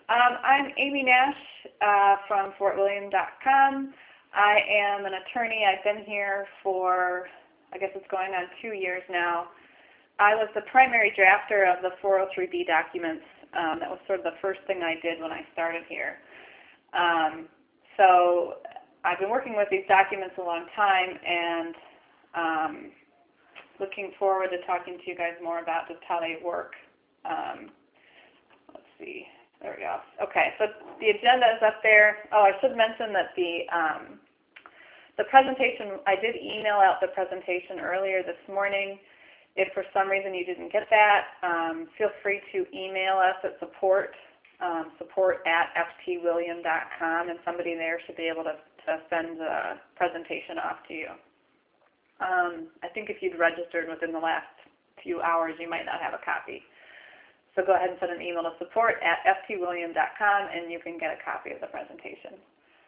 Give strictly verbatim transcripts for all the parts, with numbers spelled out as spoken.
Um, I'm Amy Nash uh, from Fort William dot com. I am an attorney. I've been here for, I guess it's going on two years now. I was the primary drafter of the four oh three B documents. Um, that was sort of the first thing I did when I started here. Um, so I've been working with these documents a long time, and um, looking forward to talking to you guys more about just how they work. Um, let's see. There we go. Okay, so the agenda is up there. Oh, I should mention that the um, the presentation, I did email out the presentation earlier this morning. If for some reason you didn't get that, um, feel free to email us at support, um, support at f t william dot com, and somebody there should be able to, to send the presentation off to you. Um, I think if you'd registered within the last few hours, you might not have a copy. So go ahead and send an email to support at f t william dot com, and you can get a copy of the presentation.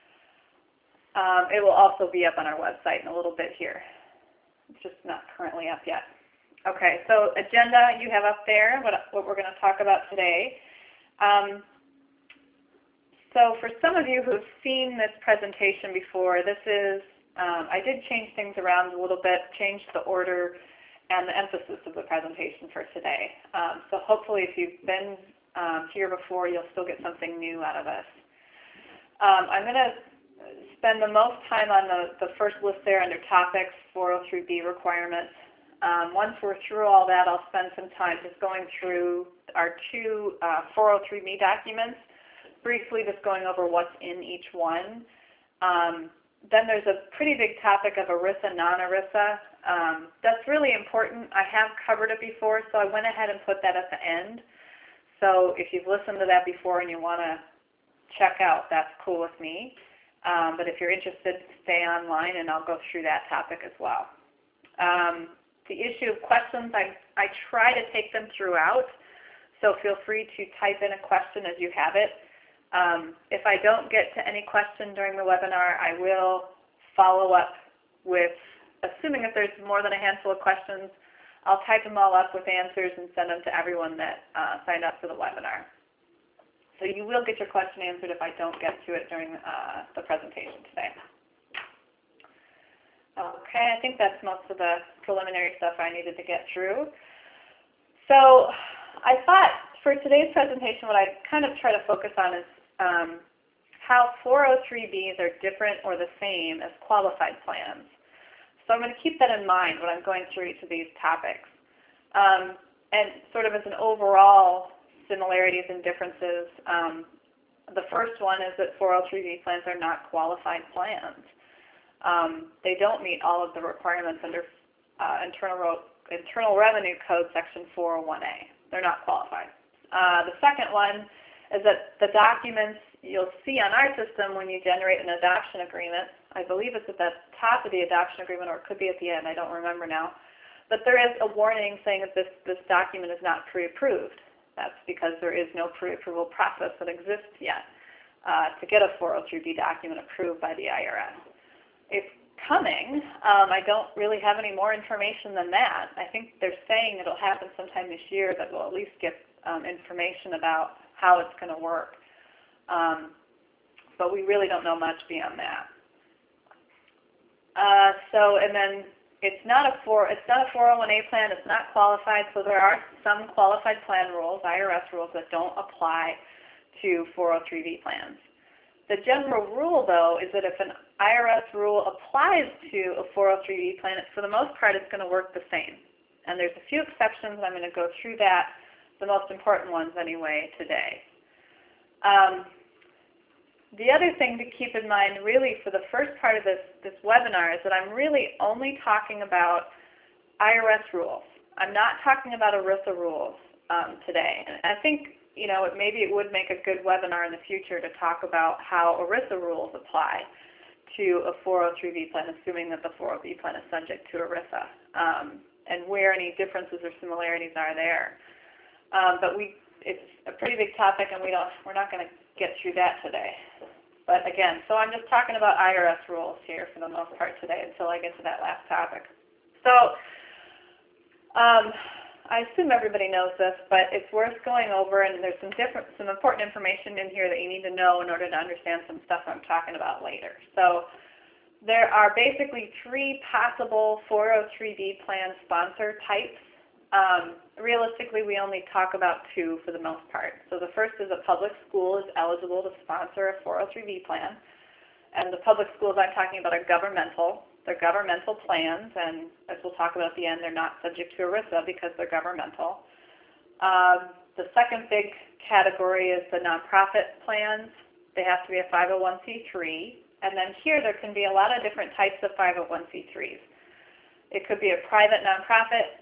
Um, it will also be up on our website in a little bit here. It's just not currently up yet. Okay, so agenda you have up there, what, what we're going to talk about today. Um, so for some of you who've seen this presentation before, this is, um, I did change things around a little bit, changed the order and the emphasis of the presentation for today. Um, so hopefully if you've been um, here before, you'll still get something new out of this. Um, I'm going to spend the most time on the, the first list there under topics, four oh three B requirements. Um, once we're through all that, I'll spend some time just going through our two uh, four oh three B documents, briefly just going over what's in each one. Um, then there's a pretty big topic of ERISA, non-ERISA. Um, that's really important. I have covered it before, so I went ahead and put that at the end. So if you've listened to that before and you want to check out, that's cool with me. Um, but if you're interested, stay online and I'll go through that topic as well. Um, the issue of questions, I, I try to take them throughout, so feel free to type in a question as you have it. Um, if I don't get to any question during the webinar, I will follow up with, assuming if there's more than a handful of questions, I'll type them all up with answers and send them to everyone that uh, signed up for the webinar. So you will get your question answered if I don't get to it during uh, the presentation today. Okay, I think that's most of the preliminary stuff I needed to get through. So I thought for today's presentation what I'd kind of try to focus on is um, how four oh three Bs are different or the same as qualified plans. So I'm going to keep that in mind when I'm going through each of these topics. Um, and sort of as an overall similarities and differences, um, the first one is that four oh three B plans are not qualified plans. Um, they don't meet all of the requirements under uh, Internal, Internal Revenue Code Section four oh one A. They're not qualified. Uh, the second one is that the documents you'll see on our system when you generate an adoption agreement, I believe it's at the top of the adoption agreement or it could be at the end, I don't remember now, but there is a warning saying that this, this document is not pre-approved. That's because there is no pre-approval process that exists yet uh, to get a four oh three B document approved by the I R S. It's coming. Um, I don't really have any more information than that. I think they're saying it'll happen sometime this year that we'll at least get um, information about how it's going to work. Um, but we really don't know much beyond that. Uh, so, and then it's not a four, it's not a four oh one A plan. It's not qualified. So there are some qualified plan rules, I R S rules, that don't apply to four oh three B plans. The general rule, though, is that if an I R S rule applies to a four oh three B plan, for the most part, it's going to work the same. And there's a few exceptions. I'm going to go through that, the most important ones anyway, today. Um, the other thing to keep in mind, really, for the first part of this, this webinar is that I'm really only talking about I R S rules. I'm not talking about ERISA rules um, today. And I think you know, maybe it would make a good webinar in the future to talk about how ERISA rules apply to a four oh three B plan, assuming that the four oh B plan is subject to ERISA, um, and where any differences or similarities are there. Um, but we, it's a pretty big topic, and we don't, we're not going to get through that today. But again, so I'm just talking about I R S rules here for the most part today until I get to that last topic. So um, I assume everybody knows this, but it's worth going over, and there's some different, some important information in here that you need to know in order to understand some stuff I'm talking about later. So there are basically three possible four oh three B plan sponsor types. Um, realistically, we only talk about two for the most part. So the first is a public school is eligible to sponsor a four oh three B plan. And the public schools I'm talking about are governmental. They're governmental plans, and as we'll talk about at the end, they're not subject to ERISA because they're governmental. Um, the second big category is the nonprofit plans. They have to be a five oh one c three. And then here there can be a lot of different types of five oh one c threes. It could be a private nonprofit,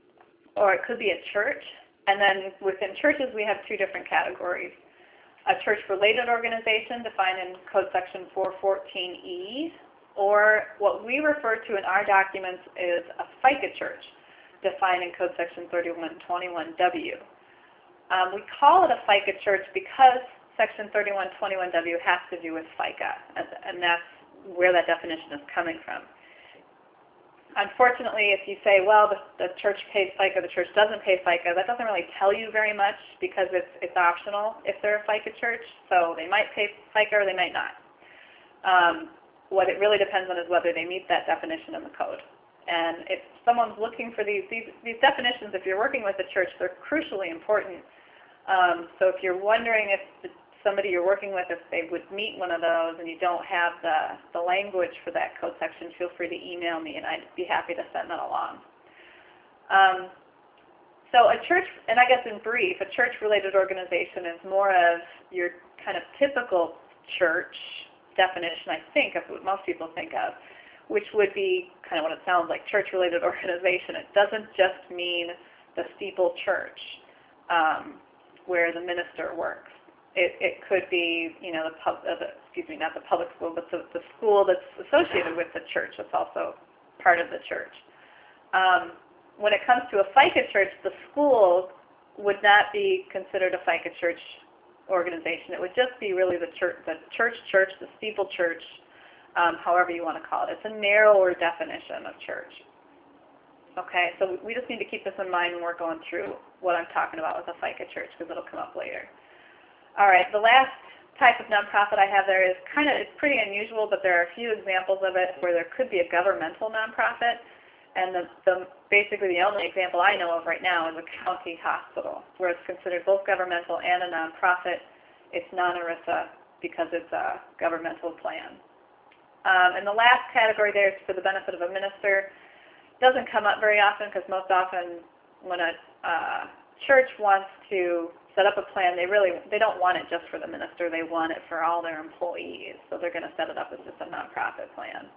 or it could be a church. And then within churches we have two different categories. A church-related organization defined in Code Section four fourteen E, or what we refer to in our documents is a FICA church, defined in Code Section thirty-one twenty-one W. Um, we call it a FICA church because Section thirty-one twenty-one W has to do with FICA, and, and that's where that definition is coming from. Unfortunately, if you say, well, the, the church pays FICA, the church doesn't pay FICA, that doesn't really tell you very much because it's, it's optional if they're a FICA church. So they might pay FICA or they might not. Um, what it really depends on is whether they meet that definition in the code. And if someone's looking for these, these, these definitions, if you're working with a church, they're crucially important. Um, so if you're wondering if the, somebody you're working with, if they would meet one of those and you don't have the, the language for that code section, feel free to email me and I'd be happy to send that along. Um, so a church, and I guess in brief, a church-related organization is more of your kind of typical church definition, I think, of what most people think of, which would be kind of what it sounds like, church-related organization. It doesn't just mean the steeple church um, where the minister works. It, it could be, you know, the, pub, uh, the excuse me, not the public school, but the, the school that's associated with the church. That's also part of the church. Um, when it comes to a FICA church, the school would not be considered a FICA church organization. It would just be really the church, the church, church, the steeple church, um, however you want to call it. It's a narrower definition of church. Okay, so we just need to keep this in mind when we're going through what I'm talking about with a FICA church because it'll come up later. All right, the last type of nonprofit I have there is kind of, it's pretty unusual, but there are a few examples of it where there could be a governmental nonprofit. And the, the, basically the only example I know of right now is a county hospital, where it's considered both governmental and a nonprofit. It's non-ERISA because it's a governmental plan. Um, and the last category there is for the benefit of a minister. It doesn't come up very often because most often when a uh, church wants to set up a plan, they really, they don't want it just for the minister, they want it for all their employees. So they're going to set it up as just a nonprofit plan.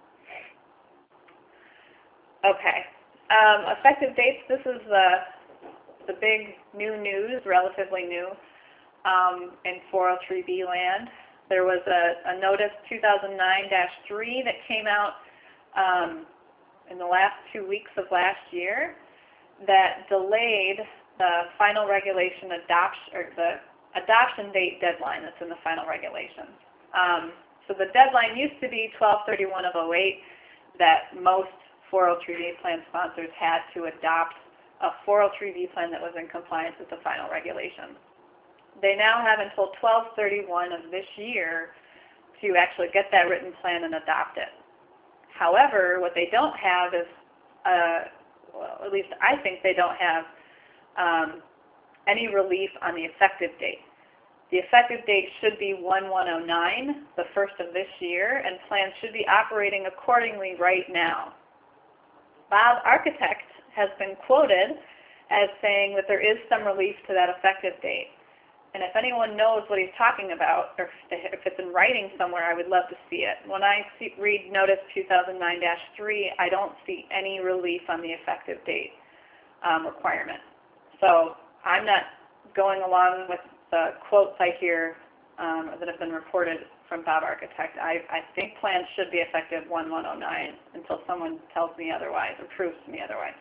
Okay, um, effective dates, this is the, the big new news, relatively new, um, in four oh three B land. There was a, a notice two thousand nine dash three that came out um, in the last two weeks of last year that delayed the final regulation adoption, or the adoption date deadline that's in the final regulations. Um, so the deadline used to be twelve thirty-one of oh eight, that most four oh three B plan sponsors had to adopt a four oh three B plan that was in compliance with the final regulations. They now have until twelve thirty-one of this year to actually get that written plan and adopt it. However, what they don't have is, uh, well, at least I think they don't have um, any relief on the effective date. The effective date should be one one oh nine, the first of this year, and plans should be operating accordingly right now. Bob Architect has been quoted as saying that there is some relief to that effective date. And if anyone knows what he's talking about, or if it's in writing somewhere, I would love to see it. When I see, read Notice two thousand nine dash three, I don't see any relief on the effective date um, requirement. So I'm not going along with the quotes I hear um, that have been reported from Bob Architect. I, I think plans should be effective one one oh nine until someone tells me otherwise or proves to me otherwise.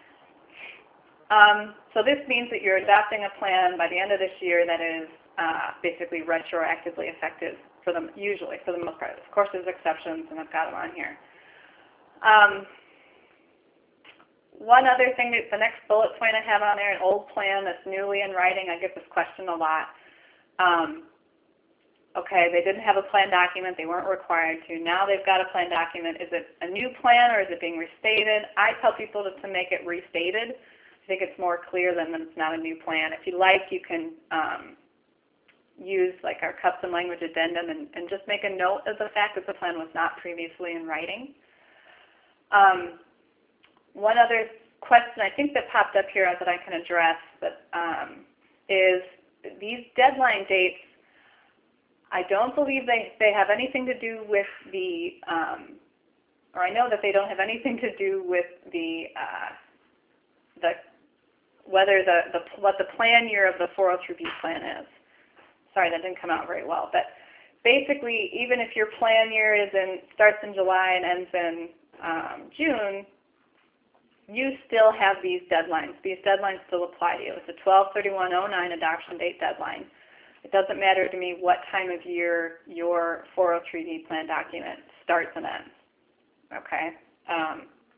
Um, so this means that you're adopting a plan by the end of this year that is uh, basically retroactively effective for them, usually, for the most part. Of course, there's exceptions, and I've got them on here. Um, one other thing, that the next bullet point I have on there, an old plan that's newly in writing. I get this question a lot. Um, okay, they didn't have a plan document. They weren't required to. Now they've got a plan document. Is it a new plan or is it being restated? I tell people to, to make it restated. I think it's more clear than that it's not a new plan. If you like, you can um, use like our custom language addendum and, and just make a note of the fact that the plan was not previously in writing. Um, one other question I think that popped up here that I can address but, um, is these deadline dates. I don't believe they, they have anything to do with the, um, or I know that they don't have anything to do with the, uh, the whether the, the what the plan year of the four oh three B plan is. Sorry, that didn't come out very well. But basically, even if your plan year is in starts in July and ends in um, June, you still have these deadlines. These deadlines still apply to you. It's a twelve thirty-one oh nine adoption date deadline. It doesn't matter to me what time of year your four oh three B plan document starts and ends. Okay. Um,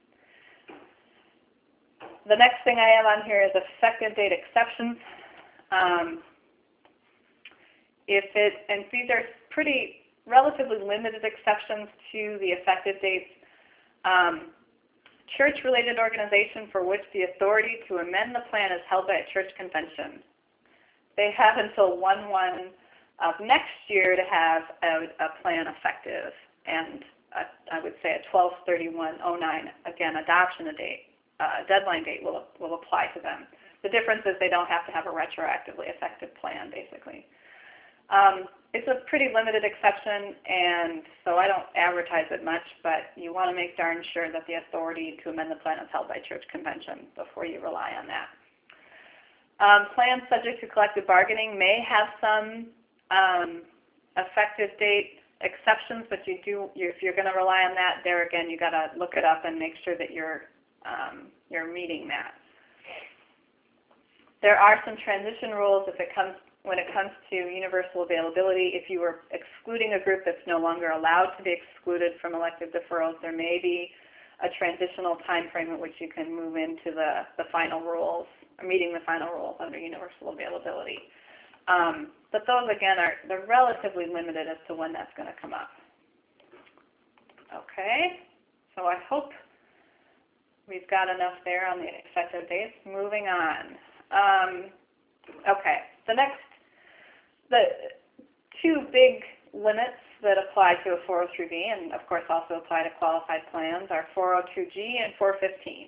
the next thing I have on here is effective date exceptions. Um, if it, and these are pretty relatively limited exceptions to the effective dates. Um, church-related organization for which the authority to amend the plan is held by a church convention. They have until one one of next year to have a, a plan effective, and a, I would say a twelve thirty-one oh nine, again, adoption date, uh, deadline date will, will apply to them. The difference is they don't have to have a retroactively effective plan, basically. Um, it's a pretty limited exception, and so I don't advertise it much, but you want to make darn sure that the authority to amend the plan is held by church convention before you rely on that. Um, plans subject to collective bargaining may have some um, effective date exceptions, but you do, you, if you're going to rely on that, there again, you got to look it up and make sure that you're um, you're meeting that. There are some transition rules if it comes when it comes to universal availability. If you were excluding a group that's no longer allowed to be excluded from elective deferrals, there may be a transitional time frame at which you can move into the, the final rules, or meeting the final rules under universal availability. Um, but those, again, are they're relatively limited as to when that's going to come up. Okay, so I hope we've got enough there on the effective dates. Moving on. Um, okay, the next, the two big limits that apply to a four oh three B and, of course, also apply to qualified plans are four oh two G and four fifteen.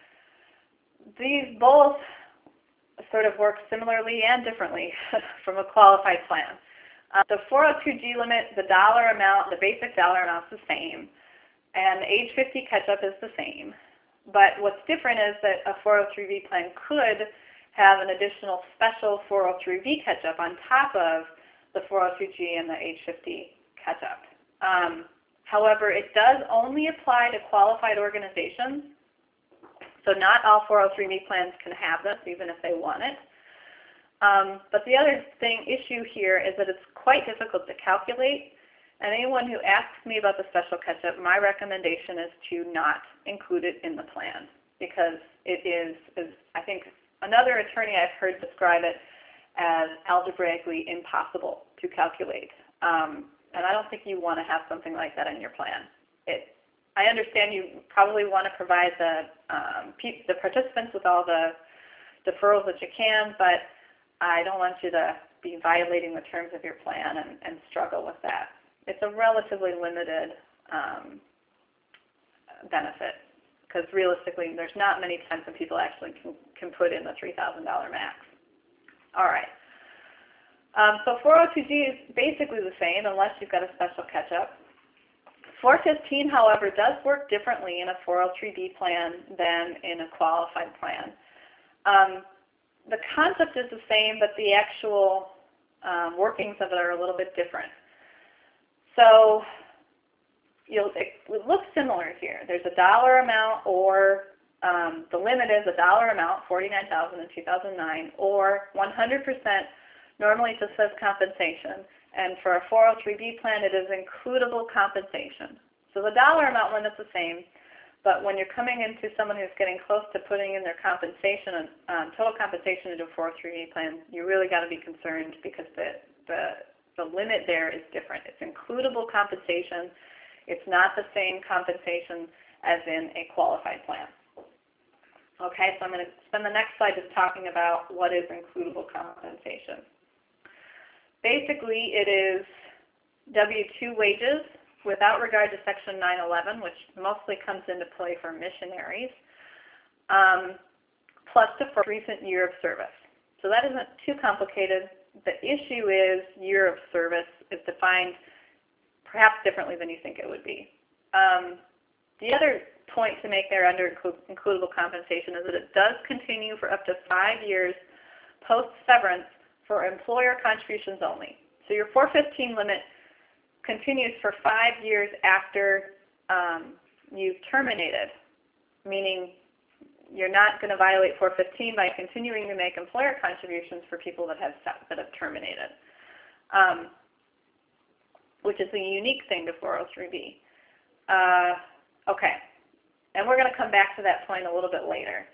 These both sort of work similarly and differently from a qualified plan. Uh, the four oh two G limit, the dollar amount, the basic dollar amount is the same, and the age fifty catch-up is the same. But what's different is that a four oh three B plan could have an additional special four oh three B catch-up on top of the four oh two G and the age fifty catch-up. Um, however, it does only apply to qualified organizations. So not all four oh three B plans can have this, even if they want it. Um, but the other thing, issue here is that it's quite difficult to calculate. And anyone who asks me about the special catch-up, my recommendation is to not include it in the plan, because it is, is I think, another attorney I've heard describe it as algebraically impossible to calculate. Um, and I don't think you want to have something like that in your plan. It, I understand you probably want to provide the, um, the participants with all the deferrals that you can, but I don't want you to be violating the terms of your plan and, and struggle with that. It's a relatively limited um, benefit, because realistically there's not many times when people actually can, can put in the three thousand dollar max. All right. Um, so four oh two G is basically the same unless you've got a special catch-up. four fifteen, however, does work differently in a four oh three B plan than in a qualified plan. Um, the concept is the same, but the actual um, workings of it are a little bit different. So you'll, it looks similar here. There's a dollar amount, or um, the limit is a dollar amount, forty-nine thousand dollars in two thousand nine, or one hundred percent. Normally it just says compensation. And for a four oh three B plan, it is includable compensation. So the dollar amount limit's the same, But when you're coming into someone who's getting close to putting in their compensation, um, total compensation into a four oh three B plan, you really got to be concerned because the, the, the limit there is different. It's includable compensation. It's not the same compensation as in a qualified plan. Okay, so I'm going to spend the next slide just talking about what is includable compensation. Basically, it is W two wages without regard to Section nine eleven, which mostly comes into play for missionaries, um, plus the first recent year of service. So that isn't too complicated. The issue is year of service is defined perhaps differently than you think it would be. Um, the other point to make there under includable compensation is that it does continue for up to five years post-severance for employer contributions only. So your four fifteen limit continues for five years after um, you've terminated, meaning you're not going to violate four fifteen by continuing to make employer contributions for people that have that have terminated, um, which is a unique thing to four oh three B. Uh, okay, and we're going to come back to that point a little bit later.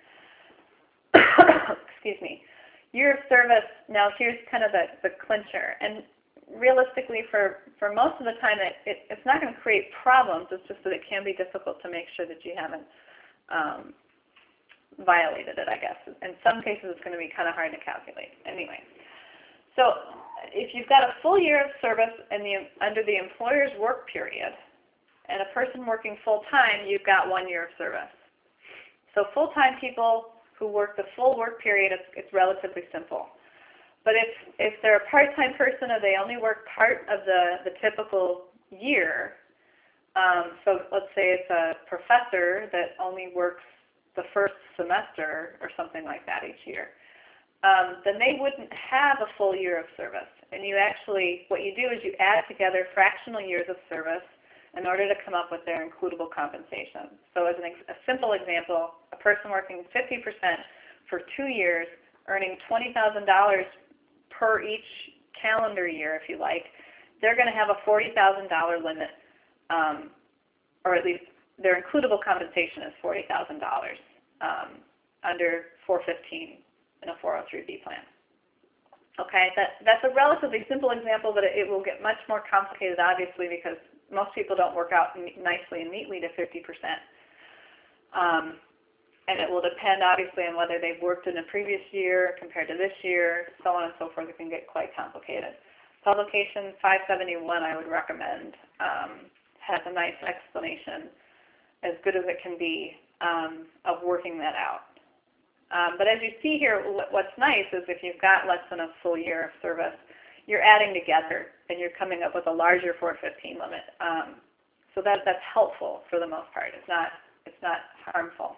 Excuse me. Year of service, now here's kind of the, the clincher. And realistically, for, for most of the time, it, it, it's not going to create problems. It's just that it can be difficult to make sure that you haven't um, violated it, I guess. In some cases, it's going to be kind of hard to calculate. Anyway, so if you've got a full year of service in the, under the employer's work period, and a person working full-time, you've got one year of service. So full-time people who work the full work period, it's, it's relatively simple. But if, if they're a part-time person or they only work part of the, the typical year, um, so let's say it's a professor that only works the first semester or something like that each year, um, then they wouldn't have a full year of service. And you actually, what you do is you add together fractional years of service in order to come up with their includable compensation. So as an ex a simple example, a person working fifty percent for two years, earning twenty thousand dollars per each calendar year, if you like, they're going to have a forty thousand dollar limit, um, or at least their includable compensation is forty thousand dollars um, under four fifteen in a four oh three B plan. Okay, that, that's a relatively simple example, but it, it will get much more complicated, obviously, because most people don't work out nicely and neatly to fifty percent. Um, and it will depend, obviously, on whether they've worked in a previous year compared to this year, so on and so forth. It can get quite complicated. Publication five seventy-one, I would recommend, um, has a nice explanation, as good as it can be, um, of working that out. Um, but as you see here, what's nice is if you've got less than a full year of service, you're adding together and you're coming up with a larger four fifteen limit. Um, so that, that's helpful for the most part. It's not, it's not harmful.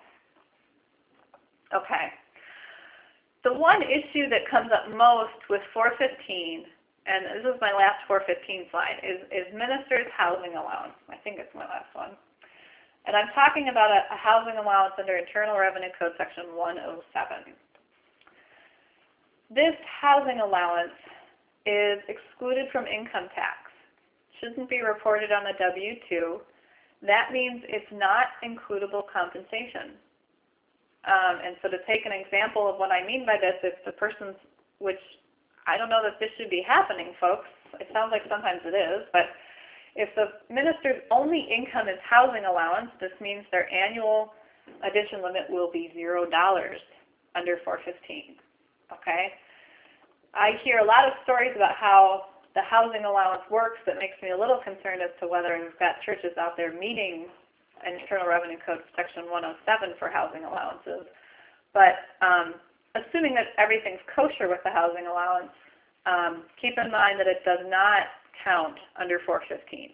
Okay. The one issue that comes up most with four fifteen, and this is my last four fifteen slide, is, is minister's housing allowance. I think it's my last one. And I'm talking about a, a housing allowance under Internal Revenue Code Section one oh seven. This housing allowance is excluded from income tax. Shouldn't be reported on a W two. That means it's not includable compensation. Um, and so to take an example of what I mean by this, if the person's, which I don't know that this should be happening, folks. It sounds like sometimes it is, but if the minister's only income is housing allowance, this means their annual addition limit will be zero dollars under four fifteen. Okay? I hear a lot of stories about how the housing allowance works that makes me a little concerned as to whether we've got churches out there meeting Internal Revenue Code Section one oh seven for housing allowances. But um, assuming that everything's kosher with the housing allowance, um, keep in mind that it does not count under four fifteen.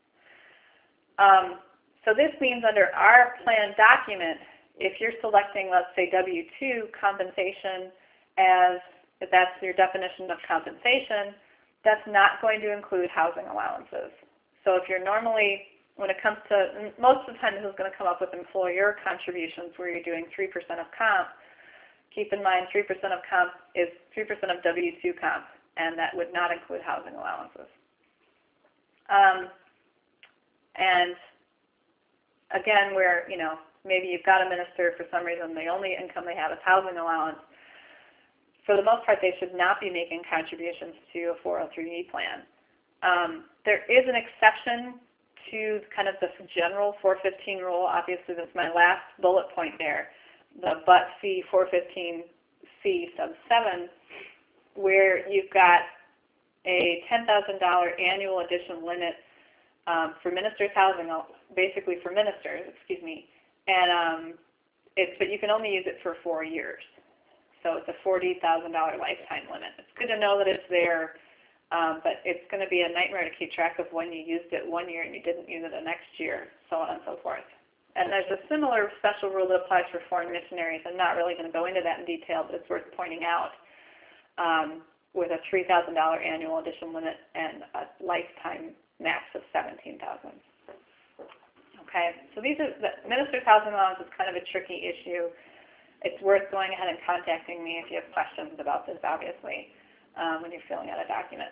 Um, so this means under our plan document, if you're selecting, let's say, W two compensation as if that's your definition of compensation, that's not going to include housing allowances. So if you're normally, when it comes to, most of the time this is going to come up with employer contributions where you're doing three percent of comp, keep in mind three percent of comp is three percent of W two comp, and that would not include housing allowances. Um, and again, where, you know, maybe you've got a minister, for some reason the only income they have is housing allowance, for the most part they should not be making contributions to a four oh three B plan. Um, there is an exception to kind of the general four fifteen rule. Obviously that's my last bullet point there, the but C four fifteen C sub seven, where you've got a ten thousand dollar annual additional limit um, for ministers' housing, basically for ministers, excuse me, and um, it's, but you can only use it for four years. So it's a forty thousand dollar lifetime limit. It's good to know that it's there, um, but it's going to be a nightmare to keep track of when you used it one year and you didn't use it the next year, so on and so forth. And there's a similar special rule that applies for foreign missionaries. I'm not really going to go into that in detail, but it's worth pointing out, um, with a three thousand dollar annual additional limit and a lifetime max of seventeen thousand dollars. Okay, so these are, the minister's housing allowance is kind of a tricky issue. It's worth going ahead and contacting me if you have questions about this, obviously, um, when you're filling out a document.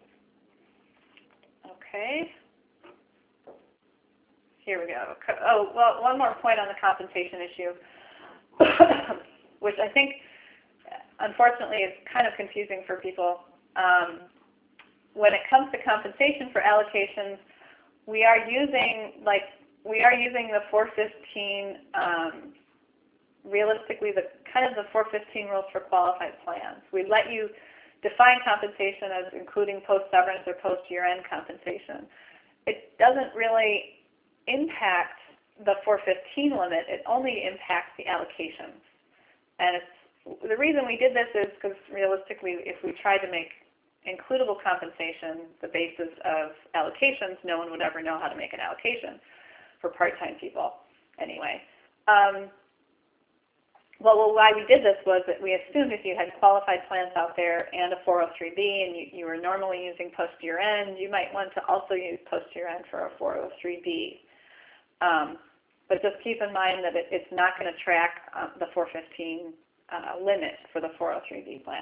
Okay. Here we go. Oh, well, one more point on the compensation issue, which I think, unfortunately, is kind of confusing for people. Um, when it comes to compensation for allocations, we are using, like, we are using the four fifteen, um, realistically, the kind of the four fifteen rules for qualified plans. We let you define compensation as including post-severance or post-year-end compensation. It doesn't really impact the four fifteen limit. It only impacts the allocations. And it's, the reason we did this is because realistically, if we tried to make includable compensation the basis of allocations, no one would ever know how to make an allocation for part-time people anyway. Um, well, well, why we did this was that we assumed if you had qualified plans out there and a four oh three B and you, you were normally using post-year-end, you might want to also use post-year-end for a four oh three B. Um, but just keep in mind that it, it's not going to track um, the four fifteen uh, limit for the four oh three B plan.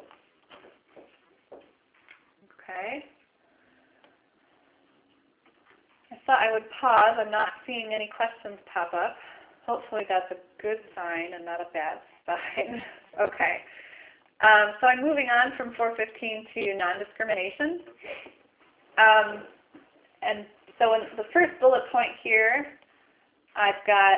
Okay. I thought I would pause. I'm not seeing any questions pop up. Hopefully that's a good sign and not a bad sign. Okay. Um, so I'm moving on from four fifteen to non-discrimination. Um, and so in the first bullet point here, I've got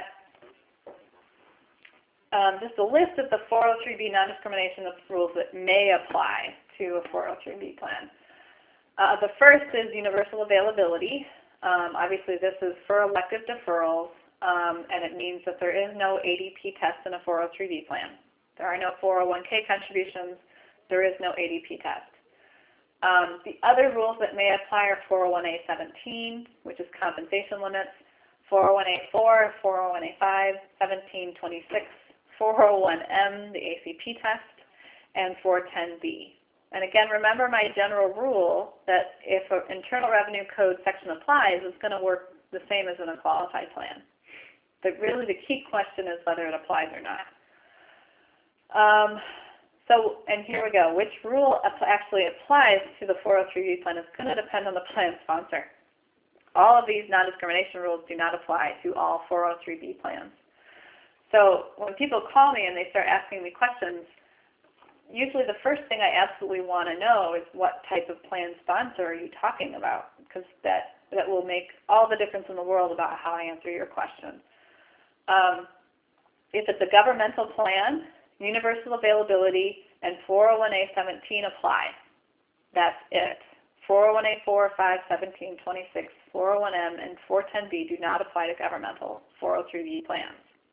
um, just a list of the four oh three B non-discrimination rules that may apply to a four oh three B plan. Uh, the first is universal availability. Um, obviously, this is for elective deferrals, um, and it means that there is no A D P test in a four oh three B plan. There are no four oh one K contributions. There is no A D P test. Um, the other rules that may apply are four oh one A seventeen, which is compensation limits, four oh one A four, four oh one A five, seventeen twenty-six, four oh one M, the A C P test, and four ten B. And again, remember my general rule that if an Internal Revenue Code section applies, it's going to work the same as in a qualified plan. But really the key question is whether it applies or not. Um, so, and here we go. Which rule actually applies to the four oh three B plan is going to depend on the plan sponsor. All of these non-discrimination rules do not apply to all four oh three B plans. So when people call me and they start asking me questions, usually the first thing I absolutely want to know is what type of plan sponsor are you talking about, because that, that will make all the difference in the world about how I answer your question. Um, if it's a governmental plan, universal availability and four oh one A seventeen apply. That's it. four oh one A four, five, seventeen, twenty-six, four oh one M, and four ten B do not apply to governmental four oh three B plans.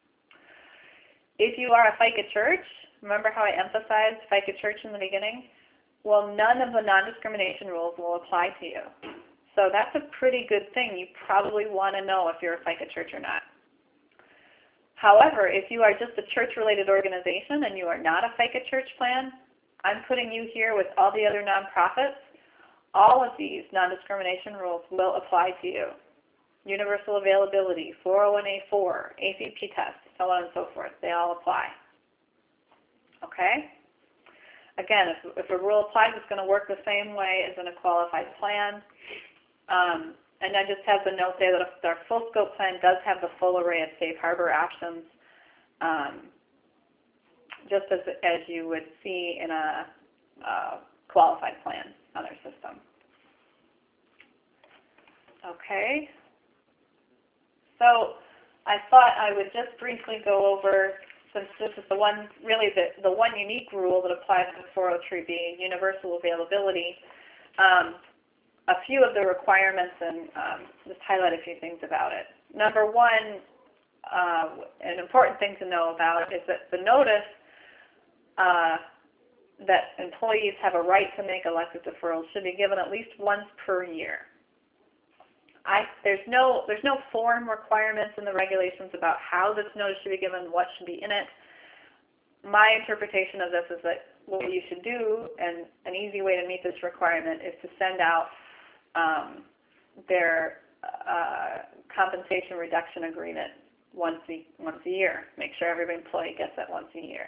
If you are a FICA church, remember how I emphasized FICA church in the beginning? Well, none of the non-discrimination rules will apply to you. So that's a pretty good thing. You probably want to know if you're a FICA church or not. However, if you are just a church-related organization and you are not a FICA church plan, I'm putting you here with all the other nonprofits. All of these non-discrimination rules will apply to you. Universal availability, four oh one A four, A C P test, so on and so forth. They all apply. Okay? Again, if, if a rule applies, it's going to work the same way as in a qualified plan. Um, And I just have the note there that our full scope plan does have the full array of safe harbor options, um, just as, as you would see in a, a qualified plan on our system. Okay. So I thought I would just briefly go over, since this is the one, really the, the one unique rule that applies to four oh three B, universal availability, um, a few of the requirements and um, just highlight a few things about it. Number one, uh, an important thing to know about is that the notice uh, that employees have a right to make elective deferrals should be given at least once per year. I, there's no there's no form requirements in the regulations about how this notice should be given, what should be in it. My interpretation of this is that what you should do, and an easy way to meet this requirement, is to send out um, their uh, compensation reduction agreement once a, once a year. Make sure every employee gets that once a year.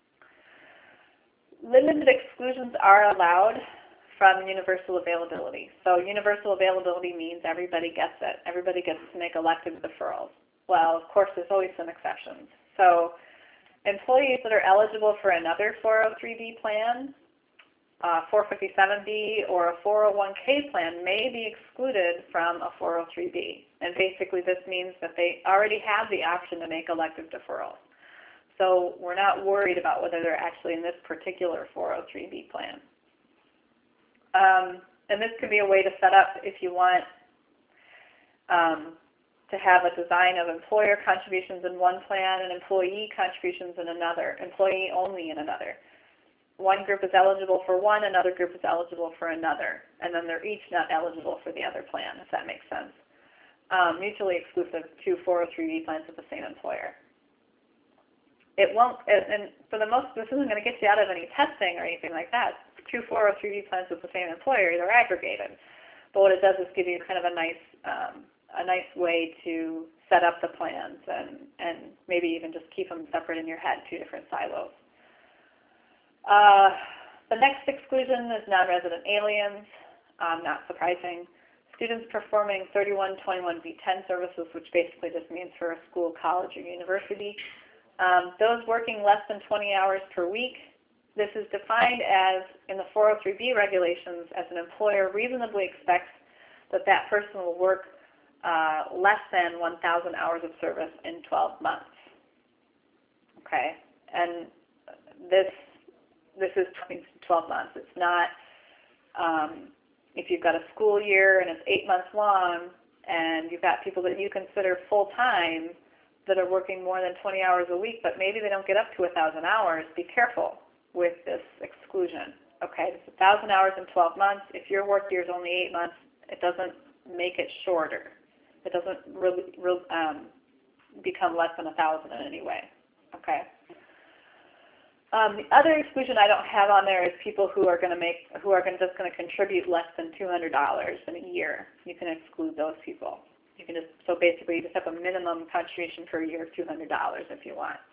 Limited exclusions are allowed from universal availability. So universal availability means everybody gets it. Everybody gets to make elective deferrals. Well, of course, there's always some exceptions. So employees that are eligible for another four oh three B plan, uh, four fifty-seven B, or a four oh one K plan may be excluded from a four oh three B. And basically this means that they already have the option to make elective deferrals. So we're not worried about whether they're actually in this particular four oh three B plan. Um, and this could be a way to set up if you want um, to have a design of employer contributions in one plan and employee contributions in another, employee only in another. One group is eligible for one, another group is eligible for another, and then they're each not eligible for the other plan, if that makes sense. Um, mutually exclusive to four oh three B plans with the same employer. It won't, and for the most, this isn't going to get you out of any testing or anything like that. Two four oh three B plans with the same employer, they're aggregated. But what it does is give you kind of a nice, um, a nice way to set up the plans and, and maybe even just keep them separate in your head, two different silos. Uh, the next exclusion is non-resident aliens, um, not surprising. Students performing thirty-one twenty-one B ten services, which basically just means for a school, college, or university. Um, those working less than twenty hours per week. This is defined as, in the four oh three B regulations, as an employer reasonably expects that that person will work uh, less than one thousand hours of service in twelve months. Okay, and this this is twelve months. It's not um, if you've got a school year and it's eight months long, and you've got people that you consider full time that are working more than twenty hours a week, but maybe they don't get up to a thousand hours. Be careful with this exclusion. Okay, it's a thousand hours in twelve months. If your work year is only eight months, it doesn't make it shorter. It doesn't really, really um, become less than a thousand in any way. Okay. Um, the other exclusion I don't have on there is people who are going to make, who are gonna, just going to contribute less than two hundred dollars in a year. You can exclude those people. You can just, so basically you just have a minimum contribution per year of two hundred dollars if you want.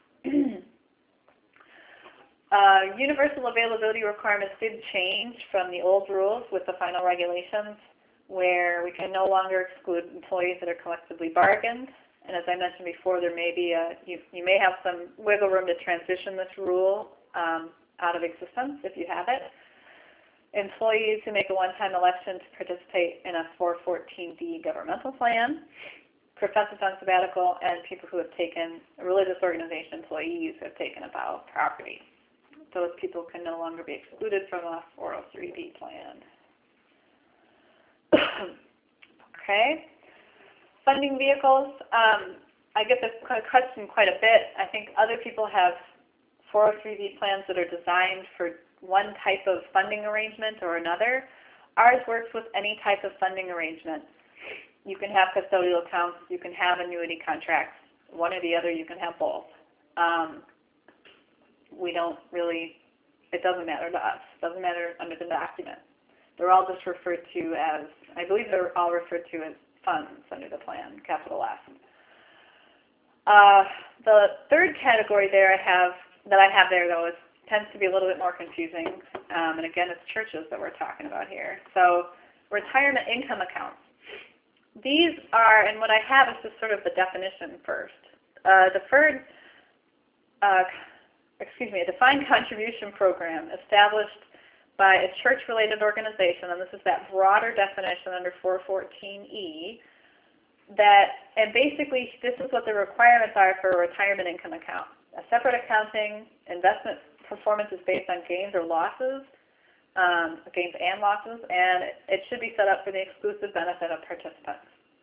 Uh, universal availability requirements did change from the old rules with the final regulations, where we can no longer exclude employees that are collectively bargained. And as I mentioned before, there may be a, you, you may have some wiggle room to transition this rule um, out of existence if you have it. Employees who make a one-time election to participate in a four fourteen D governmental plan, professors on sabbatical, and people who have taken, religious organization employees who have taken a vow of property. Those people can no longer be excluded from a four oh three B plan. Okay. Funding vehicles. Um, I get this question quite a bit. I think other people have four oh three B plans that are designed for one type of funding arrangement or another. Ours works with any type of funding arrangement. You can have custodial accounts. You can have annuity contracts. One or the other. You can have both. Um, we don't really, it doesn't matter to us. It doesn't matter under the document. They're all just referred to as, I believe they're all referred to as funds under the plan, capital F. Uh, the third category there I have, that I have there though, is, tends to be a little bit more confusing. Um, and again, it's churches that we're talking about here. So retirement income accounts. these are, and what I have is just sort of the definition first. Uh, deferred, uh, excuse me, a defined contribution program established by a church-related organization, and this is that broader definition under four fourteen E, that, and basically this is what the requirements are for a retirement income account. A separate accounting, investment performance is based on gains or losses, um, gains and losses, and it should be set up for the exclusive benefit of participants.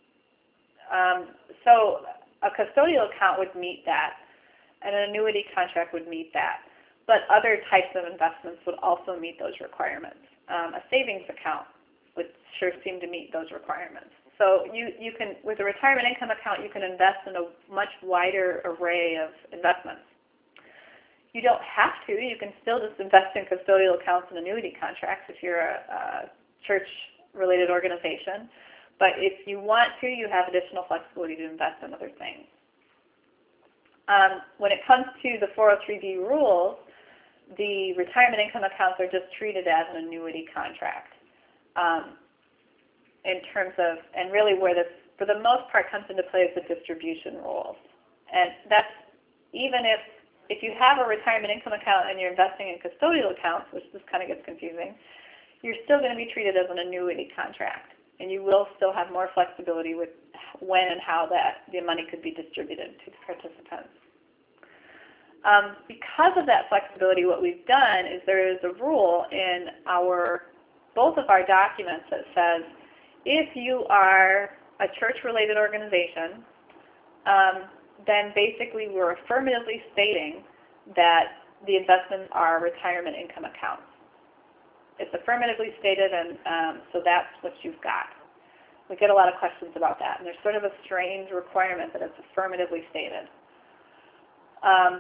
Um, so a custodial account would meet that, and an annuity contract would meet that. But other types of investments would also meet those requirements. Um, a savings account would sure seem to meet those requirements. So you, you can, with a retirement income account, you can invest in a much wider array of investments. You don't have to. You can still just invest in custodial accounts and annuity contracts if you're a, a church-related organization. But if you want to, you have additional flexibility to invest in other things. Um, when it comes to the four oh three B rules, the retirement income accounts are just treated as an annuity contract um, in terms of, and really where this, for the most part, comes into play is the distribution rules. And that's even if, if you have a retirement income account and you're investing in custodial accounts, which this kind of gets confusing, you're still going to be treated as an annuity contract. And you will still have more flexibility with when and how that the money could be distributed to the participants. Um, because of that flexibility, what we've done is there is a rule in our both of our documents that says if you are a church-related organization, um, then basically we're affirmatively stating that the investments are retirement income accounts. It's affirmatively stated, and um, so that's what you've got. We get a lot of questions about that, and there's sort of a strange requirement that it's affirmatively stated. Um,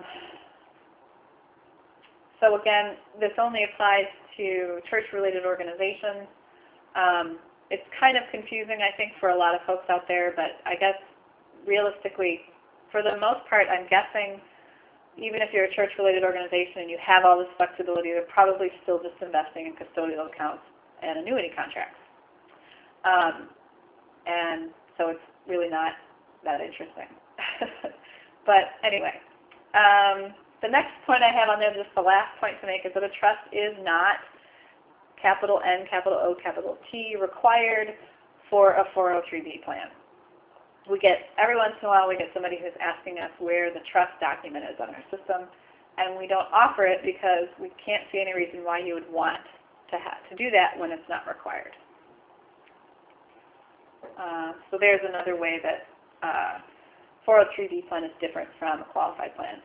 so again, this only applies to church-related organizations. Um, it's kind of confusing, I think, for a lot of folks out there, but I guess realistically, for the most part, I'm guessing even if you're a church-related organization and you have all this flexibility, they're probably still just investing in custodial accounts and annuity contracts. Um, and so it's really not that interesting. But anyway, um, the next point I have on there, just the last point to make, is that a trust is not capital N, capital O, capital T required for a four oh three B plan. We get, every once in a while, we get somebody who's asking us where the trust document is on our system, and we don't offer it because we can't see any reason why you would want to have to do that when it's not required. Uh, so there's another way that uh, four oh three B plan is different from a qualified plan.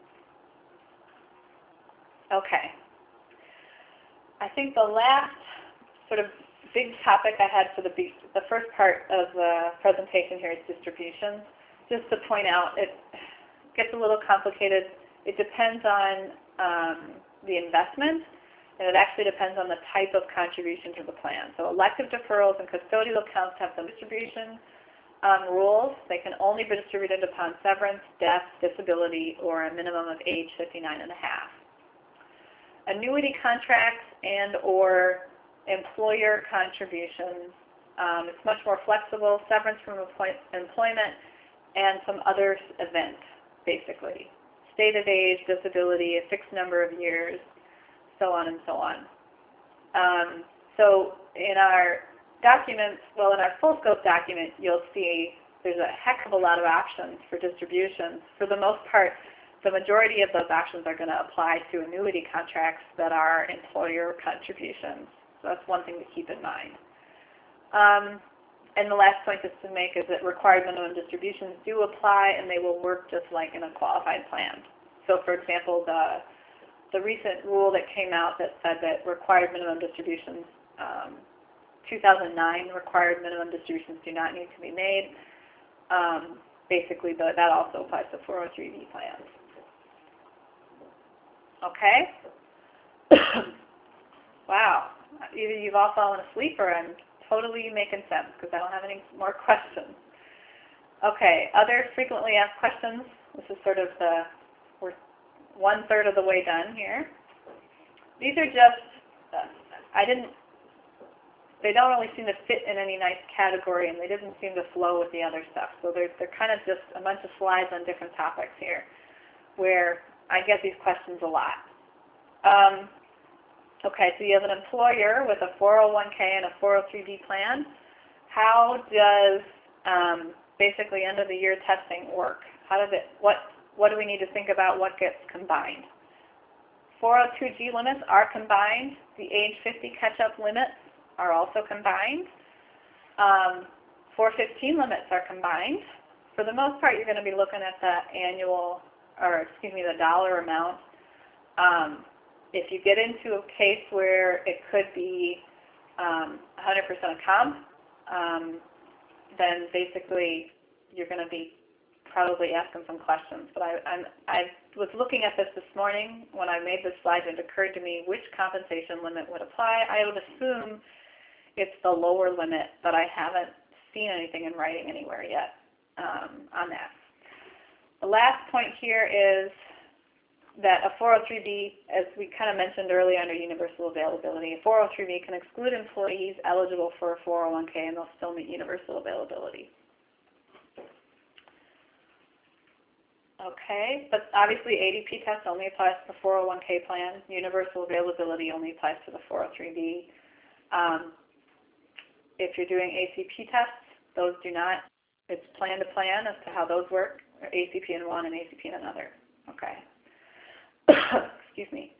Okay. I think the last sort of big topic I had for the, the first part of the presentation here is distributions. Just to point out, it gets a little complicated. It depends on um, the investment, and it actually depends on the type of contribution to the plan. So elective deferrals and custodial accounts have some distribution um, rules. They can only be distributed upon severance, death, disability, or a minimum of age fifty-nine and a half. Annuity contracts and or employer contributions, um, it's much more flexible, severance from employment, and some other event, basically. Stated age, disability, a fixed number of years, so on and so on. Um, so in our documents, well, in our full scope document, you'll see there's a heck of a lot of options for distributions. For the most part, the majority of those options are going to apply to annuity contracts that are employer contributions. So that's one thing to keep in mind. Um, and the last point just to make is that required minimum distributions do apply, and they will work just like in a qualified plan. So for example, the, the recent rule that came out that said that required minimum distributions, um, two thousand nine required minimum distributions do not need to be made. Um, basically, the, that also applies to four oh three B plans. Okay? Wow. Either you've all fallen asleep or I'm totally making sense because I don't have any more questions. Okay, other frequently asked questions. This is sort of the, we're one third of the way done here. These are just, uh, I didn't they don't really seem to fit in any nice category, and they didn't seem to flow with the other stuff. So they're, they're kind of just a bunch of slides on different topics here, where I get these questions a lot. Um, okay, so you have an employer with a four oh one K and a four oh three B plan. How does um, basically end of the year testing work? How does it, what, what do we need to think about what gets combined? four oh two G limits are combined. The age fifty catch-up limits are also combined. Um, four fifteen limits are combined. For the most part, you're going to be looking at the annual, or excuse me, the dollar amount. Um, if you get into a case where it could be um, one hundred percent of comp, um, then basically you're going to be probably asking some questions. But I, I'm, I was looking at this this morning when I made this slide, and it occurred to me which compensation limit would apply. I would assume it's the lower limit, but I haven't seen anything in writing anywhere yet um, on that. The last point here is that a four oh three B, as we kind of mentioned earlier under universal availability, a four oh three B can exclude employees eligible for a four oh one K, and they'll still meet universal availability. Okay, but obviously A D P test only applies to the four oh one K plan. Universal availability only applies to the four oh three B. Um, if you're doing A C P tests, those do not. It's plan to plan as to how those work, or A C P in one and A C P in another. Okay. Excuse me.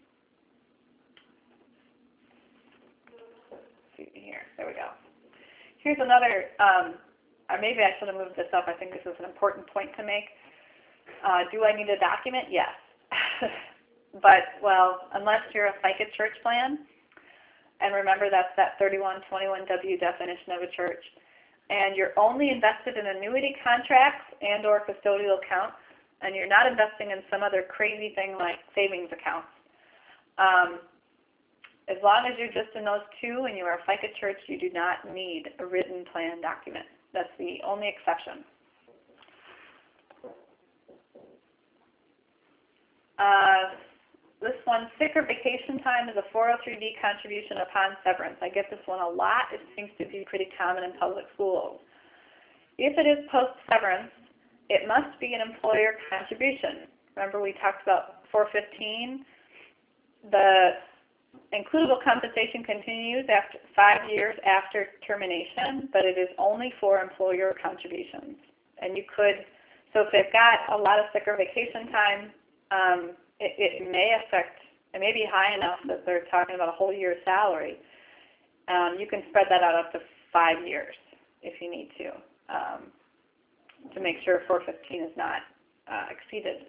Let's see here. There we go. Here's another, um, or maybe I should have moved this up. I think this is an important point to make. Uh, do I need a document? Yes. But, well, unless you're a FICA church plan, and remember that's that thirty-one twenty-one W definition of a church, and you're only invested in annuity contracts and or custodial accounts, and you're not investing in some other crazy thing like savings accounts. Um, as long as you're just in those two and you are a FICA church, you do not need a written plan document. That's the only exception. Uh, this one, sick or vacation time is a four oh three B contribution upon severance. I get this one a lot. It seems to be pretty common in public schools. If it is post-severance, it must be an employer contribution. Remember we talked about four fifteen? The includable compensation continues after five years after termination, but it is only for employer contributions. And you could, so if they've got a lot of sick or vacation time, um, it, it may affect, it may be high enough that they're talking about a whole year's salary. Um, you can spread that out up to five years if you need to. Um, to make sure four fifteen is not uh, exceeded.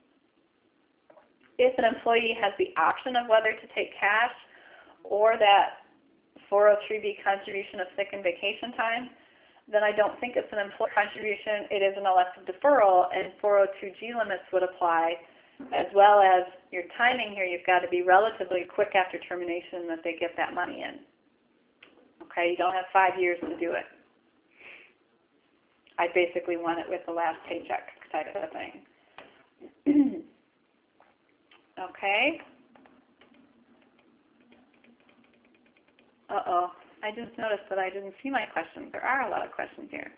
If an employee has the option of whether to take cash or that four oh three B contribution of sick and vacation time, then I don't think it's an employer contribution. It is an elective deferral, and four oh two G limits would apply, as well as your timing here. You've got to be relatively quick after termination that they get that money in. Okay, you don't have five years to do it. I basically want it with the last paycheck type of thing. Okay. Uh-oh. I just noticed that I didn't see my questions. There are a lot of questions here.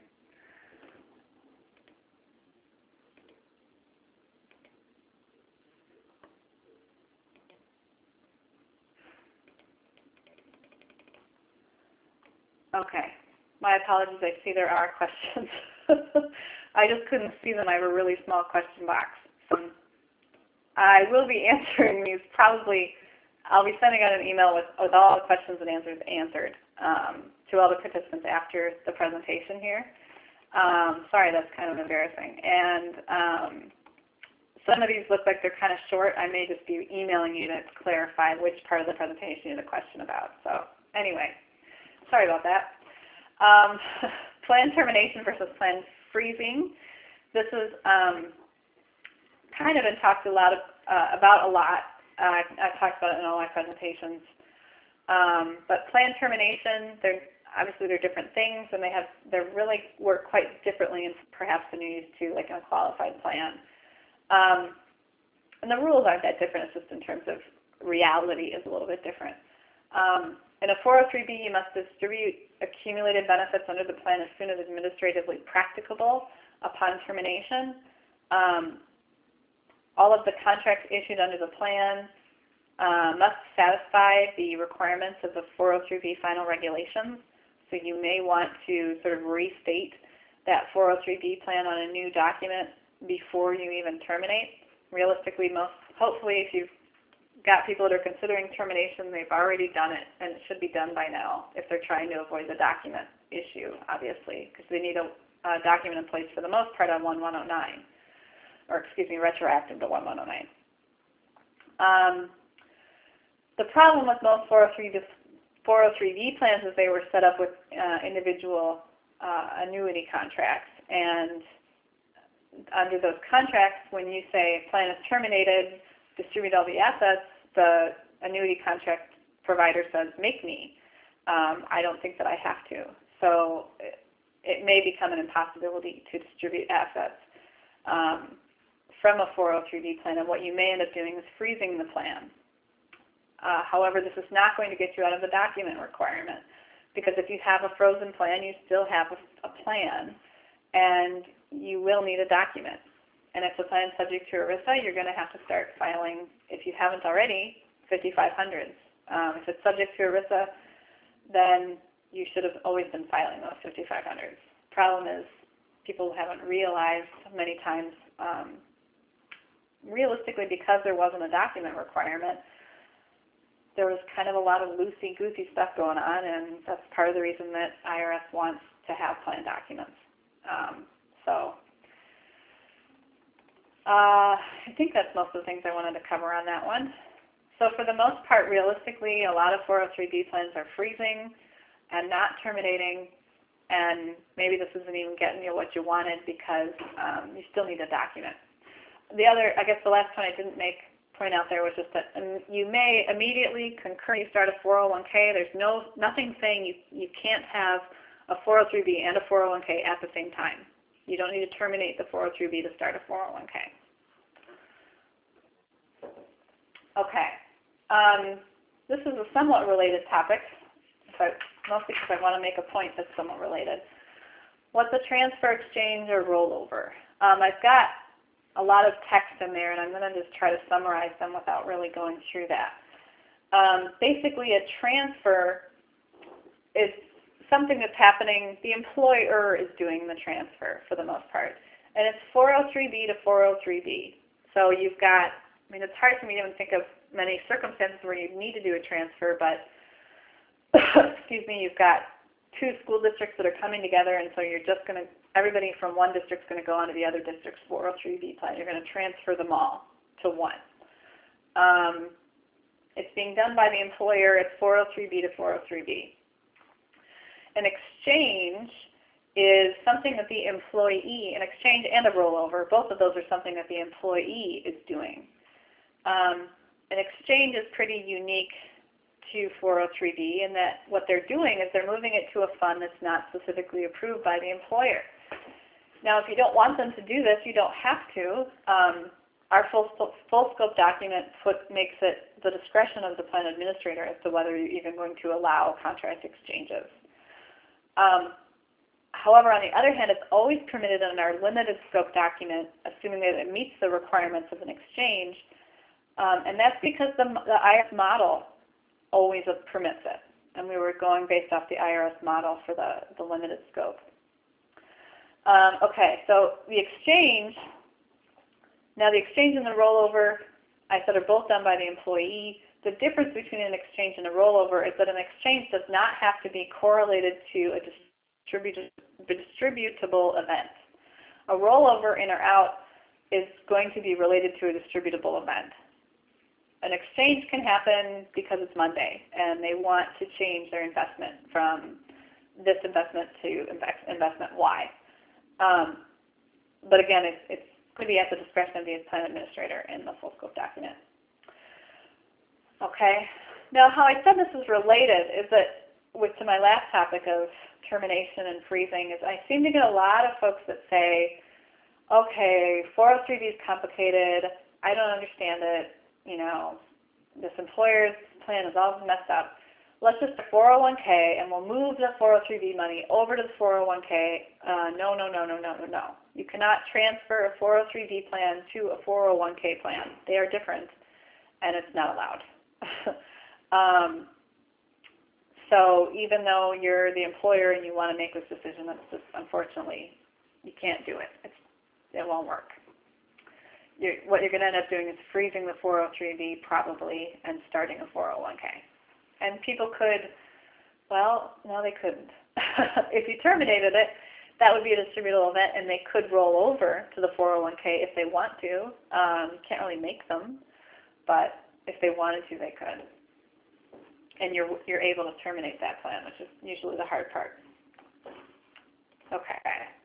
Okay. My apologies. I see there are questions. I just couldn't see them. I have a really small question box. So I will be answering these probably. I'll be sending out an email with, with all the questions and answers answered um, to all the participants after the presentation here. Um, sorry, that's kind of embarrassing. And um, some of these look like they're kind of short. I may just be emailing you to clarify which part of the presentation you had a question about. So anyway, sorry about that. Um, plan termination versus plan freezing. This is um, kind of been talked a lot of, uh, about a lot. Uh, I've talked about it in all my presentations. Um, but plan termination, they're obviously they're different things, and they have they really work quite differently, and perhaps than you used to, like in a qualified plan. Um, and the rules aren't that different. It's just in terms of reality is a little bit different. Um, In a four oh three B, you must distribute accumulated benefits under the plan as soon as administratively practicable upon termination. Um, all of the contracts issued under the plan uh, must satisfy the requirements of the four oh three B final regulations. So you may want to sort of restate that four oh three B plan on a new document before you even terminate. Realistically, most hopefully if you've got people that are considering termination, they've already done it, and it should be done by now if they're trying to avoid the document issue, obviously, because they need a, a document in place for the most part on one one oh nine, or excuse me, retroactive to one one oh nine. Um, the problem with most four oh three B plans is they were set up with uh, individual uh, annuity contracts, and under those contracts, when you say plan is terminated, distribute all the assets, the annuity contract provider says, make me. Um, I don't think that I have to. So it, it may become an impossibility to distribute assets um, from a four oh three B plan, and what you may end up doing is freezing the plan. Uh, however, this is not going to get you out of the document requirement, because if you have a frozen plan, you still have a, a plan, and you will need a document. And if the plan is subject to ERISA, you're going to have to start filing, if you haven't already, fifty-five hundreds. Um, if it's subject to ERISA, then you should have always been filing those fifty-five hundreds. Problem is, people haven't realized many times, um, realistically, because there wasn't a document requirement, there was kind of a lot of loosey-goosey stuff going on, and that's part of the reason that I R S wants to have plan documents. Um, so. Uh, I think that's most of the things I wanted to cover on that one. So for the most part, realistically, a lot of four oh three B plans are freezing and not terminating, and maybe this isn't even getting you what you wanted because um, you still need a document. The other, I guess the last point I didn't make point out there was just that um, you may immediately concurrently start a four oh one K. There's no nothing saying you, you can't have a four oh three B and a four oh one K at the same time. You don't need to terminate the four oh three B to start a four oh one K. Okay. Um, this is a somewhat related topic, but mostly because I want to make a point that's somewhat related. What's a transfer, exchange, or rollover? Um, I've got a lot of text in there, and I'm going to just try to summarize them without really going through that. Um, basically, a transfer is something that's happening, the employer is doing the transfer for the most part. And it's four oh three B to four oh three B. So you've got, I mean, it's hard for me to even think of many circumstances where you need to do a transfer, but, excuse me, you've got two school districts that are coming together, and so you're just going to, everybody from one district's going to go onto the other district's four oh three B plan. You're going to transfer them all to one. Um, it's being done by the employer. It's four oh three B to four oh three B. An exchange is something that the employee, an exchange and a rollover, both of those are something that the employee is doing. Um, an exchange is pretty unique to four oh three B in that what they're doing is they're moving it to a fund that's not specifically approved by the employer. Now, if you don't want them to do this, you don't have to. Um, our full, full scope document put, makes it the discretion of the plan administrator as to whether you're even going to allow contract exchanges. Um, however, on the other hand, it's always permitted in our limited scope document, assuming that it meets the requirements of an exchange, um, and that's because the, the I R S model always permits it, and we were going based off the I R S model for the, the limited scope. Um, okay, so the exchange, now the exchange and the rollover, I said, are both done by the employee. The difference between an exchange and a rollover is that an exchange does not have to be correlated to a distribu distributable event. A rollover in or out is going to be related to a distributable event. An exchange can happen because it's Monday and they want to change their investment from this investment to investment Y. Um, but again, it's, it's going to be at the discretion of the plan administrator in the full scope document. Okay. Now, how I said this is related is that, with to my last topic of termination and freezing, is I seem to get a lot of folks that say, okay, four oh three B is complicated, I don't understand it, you know, this employer's plan is all messed up. let's just four oh one K and we'll move the four oh three B money over to the four oh one K. Uh, no, no, no, no, no, no, no. You cannot transfer a four oh three B plan to a four oh one K plan. They are different, and it's not allowed. um, so even though you're the employer and you want to make this decision, that's just, unfortunately, you can't do it. It's, it won't work. You're, what you're going to end up doing is freezing the four oh three B probably and starting a four oh one K. And people could, well, no, they couldn't. If you terminated it, that would be a distributable event, and they could roll over to the four oh one K if they want to. Um, you can't really make them, but if they wanted to, they could. And you're, you're able to terminate that plan, which is usually the hard part. Okay.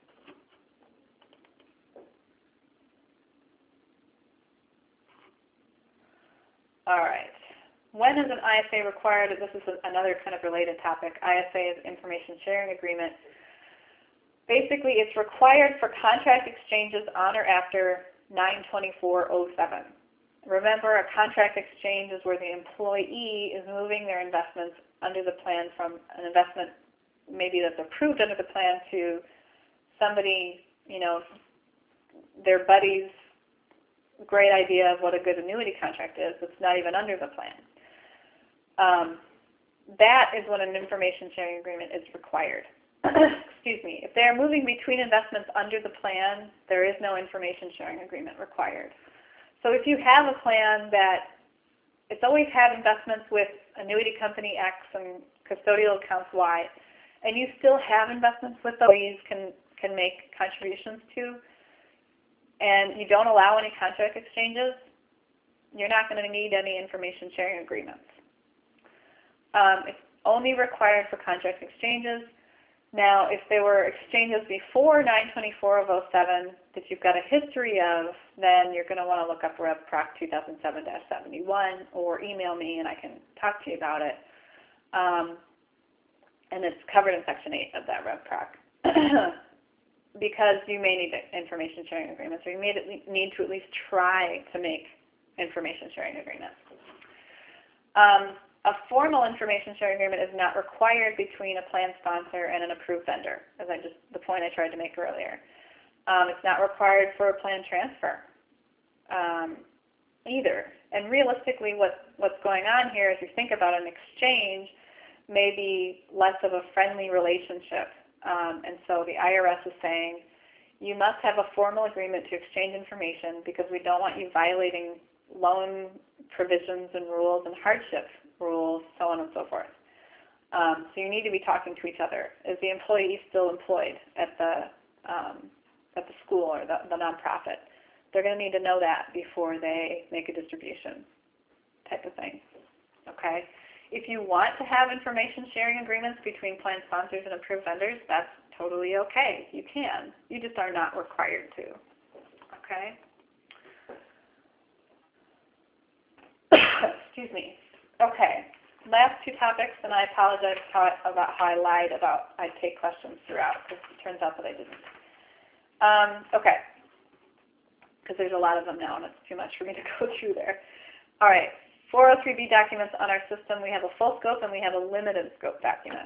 All right. When is an I S A required? This is another kind of related topic. I S A is Information Sharing Agreement. Basically, it's required for contract exchanges on or after nine twenty-four oh seven. Remember, a contract exchange is where the employee is moving their investments under the plan from an investment maybe that's approved under the plan to somebody, you know, their buddy's great idea of what a good annuity contract is that's not even under the plan. Um, that is when an information sharing agreement is required. Excuse me. If they are moving between investments under the plan, there is no information sharing agreement required. So if you have a plan that it's always had investments with annuity company X and custodial accounts Y, and you still have investments with those you can, can make contributions to, and you don't allow any contract exchanges, you're not going to need any information sharing agreements. Um, it's only required for contract exchanges. Now, if there were exchanges before nine twenty-four oh seven that you've got a history of, then you're going to want to look up Rev Proc two thousand seven dash seventy-one or email me and I can talk to you about it. Um, and it's covered in Section eight of that Rev Proc. Because you may need information sharing agreements, or you may need to at least try to make information sharing agreements. Um, A formal information sharing agreement is not required between a plan sponsor and an approved vendor, as I just, the point I tried to make earlier. Um, it's not required for a plan transfer um, either. And realistically, what, what's going on here, as you think about an exchange, may be less of a friendly relationship. Um, and so the I R S is saying, you must have a formal agreement to exchange information because we don't want you violating loan provisions and rules and hardship rules, so on and so forth. Um, so you need to be talking to each other. Is the employee still employed at the um, at the school or the, the nonprofit? They're going to need to know that before they make a distribution, type of thing. Okay. If you want to have information sharing agreements between plan sponsors and approved vendors, that's totally okay. You can. You just are not required to. Okay. Excuse me. Okay, last two topics, and I apologize how, about how I lied about I'd take questions throughout, because it turns out that I didn't. Um, okay, because there's a lot of them now, and it's too much for me to go through there. All right, four oh three B documents on our system. We have a full scope, and we have a limited scope document.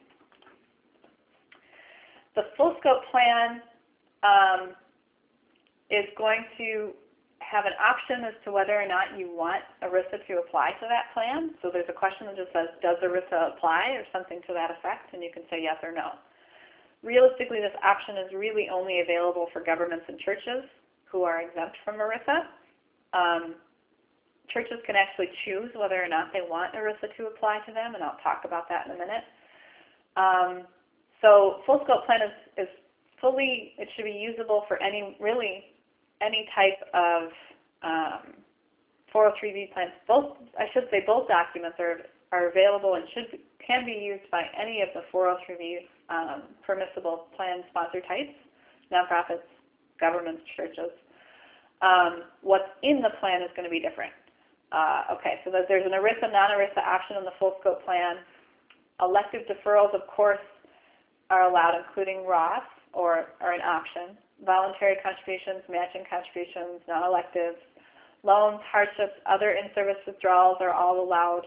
The full scope plan um, is going to have an option as to whether or not you want ERISA to apply to that plan. So there's a question that just says, does ERISA apply, or something to that effect, and you can say yes or no. Realistically, this option is really only available for governments and churches who are exempt from ERISA. Um, churches can actually choose whether or not they want ERISA to apply to them, and I'll talk about that in a minute. Um, so full scope plan is, is fully, it should be usable for any, really, any type of um, four oh three B plans. Both, I should say, both documents are, are available and should can be used by any of the four oh three B um, permissible plan sponsor types, nonprofits, governments, churches. Um, what's in the plan is going to be different. Uh, okay, so there's an ERISA, non-ERISA option in the full scope plan. Elective deferrals, of course, are allowed, including Roth, or are an option. Voluntary contributions, matching contributions, non-electives, loans, hardships, other in-service withdrawals are all allowed.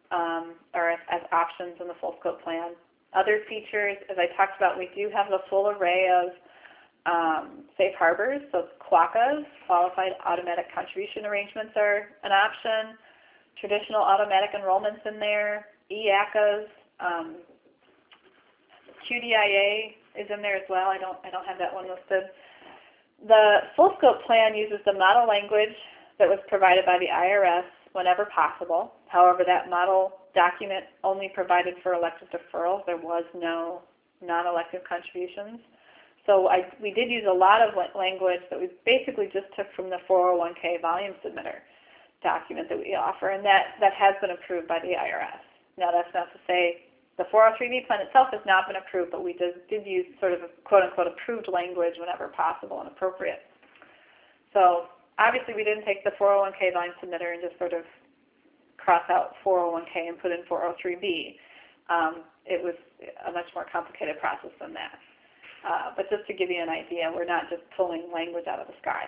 um, or as, as options in the full scope plan. Other features, as I talked about, we do have the full array of um, safe harbors. So Q A C As, qualified automatic contribution arrangements, are an option. Traditional automatic enrollments in there, E A C As, um, Q D I A is in there as well. I don't, I don't have that one listed. The full scope plan uses the model language that was provided by the I R S whenever possible. However, that model document only provided for elective deferrals. There was no non-elective contributions. So I, we did use a lot of language that we basically just took from the four oh one K volume submitter document that we offer, and that, that has been approved by the I R S. Now that's not to say the four oh three B plan itself has not been approved, but we did, did use sort of a quote-unquote approved language whenever possible and appropriate. So obviously we didn't take the four oh one K volume submitter and just sort of cross out four oh one K and put in four oh three B. Um, it was a much more complicated process than that. Uh, but just to give you an idea, we're not just pulling language out of the sky.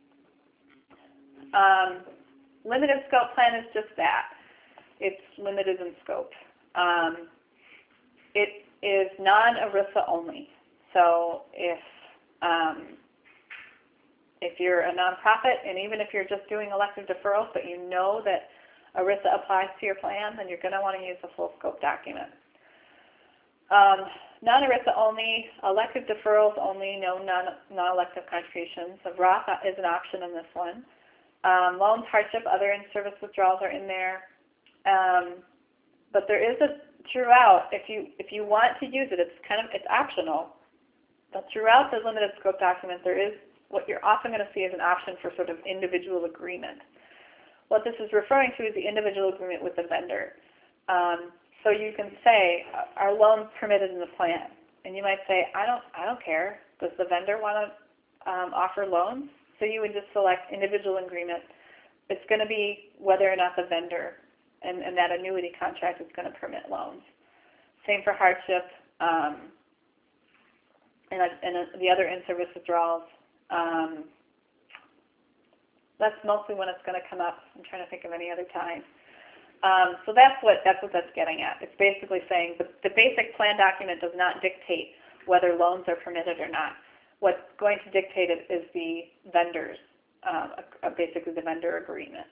Um, limited scope plan is just that. It's limited in scope. Um, it is non-ERISA only. So if um, if you're a nonprofit, and even if you're just doing elective deferrals, but you know that ERISA applies to your plan, then you're going to want to use a full scope document. Um, Non-ERISA only, elective deferrals only, no non, non-elective contributions. The Roth is an option in this one. Um, loans, hardship, other in-service withdrawals are in there. Um, but there is a throughout, if you if you want to use it, it's kind of it's optional. But throughout the limited scope document, there is what you're often going to see as an option for sort of individual agreement. What this is referring to is the individual agreement with the vendor. Um, So you can say, are loans permitted in the plan? And you might say, I don't, I don't care. Does the vendor want to um, offer loans? So you would just select individual agreement. It's going to be whether or not the vendor and, and that annuity contract is going to permit loans. Same for hardship um, and, and the other in-service withdrawals. Um, that's mostly when it's going to come up. I'm trying to think of any other time. Um, so that's what that's what that's getting at. It's basically saying the, the basic plan document does not dictate whether loans are permitted or not. What's going to dictate it is the vendors, um, uh, basically the vendor agreement.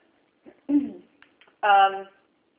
um,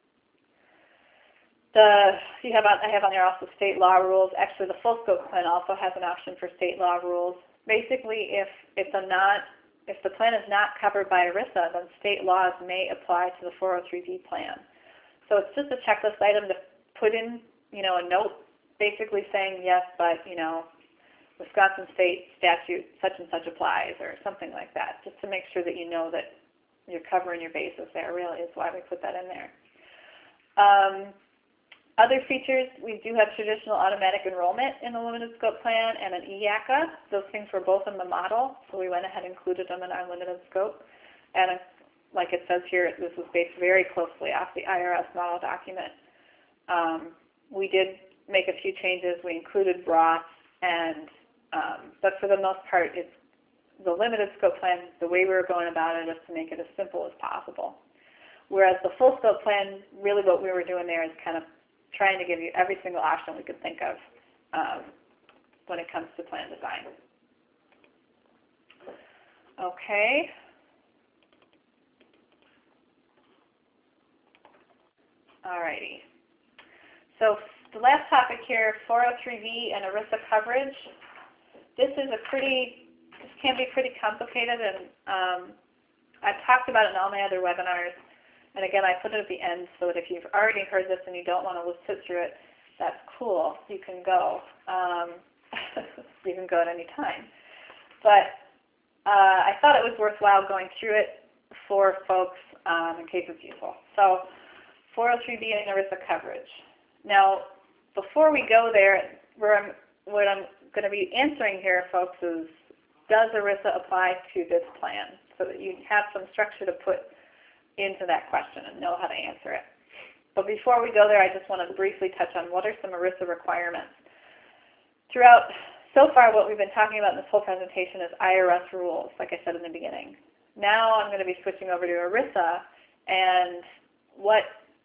the you have on, I have on there also state law rules. Actually, the full scope plan also has an option for state law rules. Basically, if it's a not If the plan is not covered by ERISA, then state laws may apply to the four oh three B plan. So it's just a checklist item to put in, you know, a note basically saying, yes, but, you know, Wisconsin state statute such and such applies or something like that, just to make sure that you know that you're covering your bases there, really is why we put that in there. Um, Other features, we do have traditional automatic enrollment in the limited scope plan and an E A C A. Those things were both in the model, so we went ahead and included them in our limited scope. And like it says here, this was based very closely off the I R S model document. Um, we did make a few changes. We included Roth, and um, but for the most part, it's the limited scope plan. The way we were going about it is to make it as simple as possible. Whereas the full scope plan, really what we were doing there is kind of trying to give you every single option we could think of um, when it comes to plan design. Okay. Alrighty. So the last topic here, four oh three B and ERISA coverage. This is a pretty, this can be pretty complicated, and um, I've talked about it in all my other webinars. And again, I put it at the end so that if you've already heard this and you don't want to sit through it, that's cool. You can go. Um, you can go at any time. But uh, I thought it was worthwhile going through it for folks um, in case it's useful. So four oh three B and ERISA coverage. Now, before we go there, where I'm, what I'm going to be answering here, folks, is does ERISA apply to this plan? So that you have some structure to put into that question and know how to answer it. But before we go there, I just want to briefly touch on what are some ERISA requirements. Throughout, so far what we've been talking about in this whole presentation is I R S rules, like I said in the beginning. Now I'm going to be switching over to ERISA, and what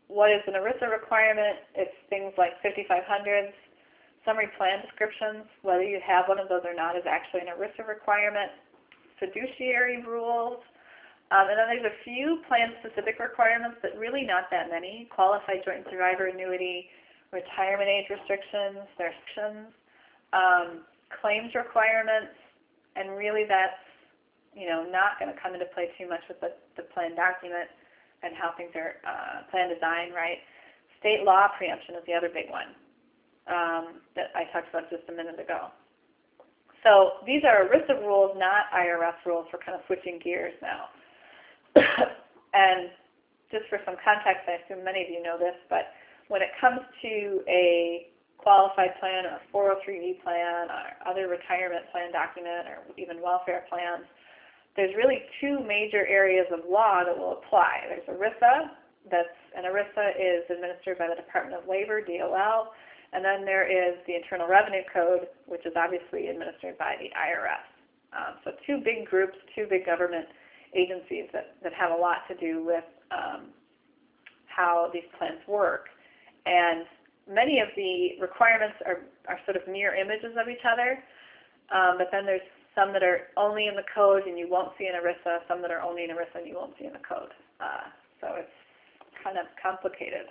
what is an ERISA requirement? It's things like fifty-five hundreds. Summary plan descriptions, whether you have one of those or not, is actually an ERISA requirement. Fiduciary rules. Um, and then there's a few plan-specific requirements, but really not that many. Qualified joint survivor annuity, retirement age restrictions, their sections, um, claims requirements, and really that's you know not going to come into play too much with the, the plan document and how things are uh, plan design, right? State law preemption is the other big one um, that I talked about just a minute ago. So these are ERISA rules, not I R S rules. We're kind of switching gears now. And just for some context, I assume many of you know this, but when it comes to a qualified plan or a four oh three B plan or other retirement plan document or even welfare plans, there's really two major areas of law that will apply. There's ERISA, that's, and ERISA is administered by the Department of Labor, D O L, and then there is the Internal Revenue Code, which is obviously administered by the I R S. Um, so two big groups, two big government agencies that, that have a lot to do with um, how these plans work. And many of the requirements are, are sort of mirror images of each other, um, but then there's some that are only in the code and you won't see in ERISA, some that are only in ERISA and you won't see in the code. Uh, so it's kind of complicated.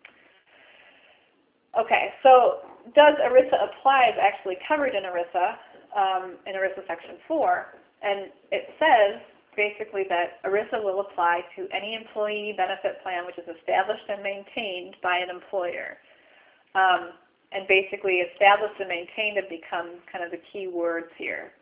Okay, so does ERISA apply is actually covered in ERISA, um, in ERISA Section four, and it says basically that ERISA will apply to any employee benefit plan which is established and maintained by an employer. Um, and basically established and maintained have become kind of the key words here.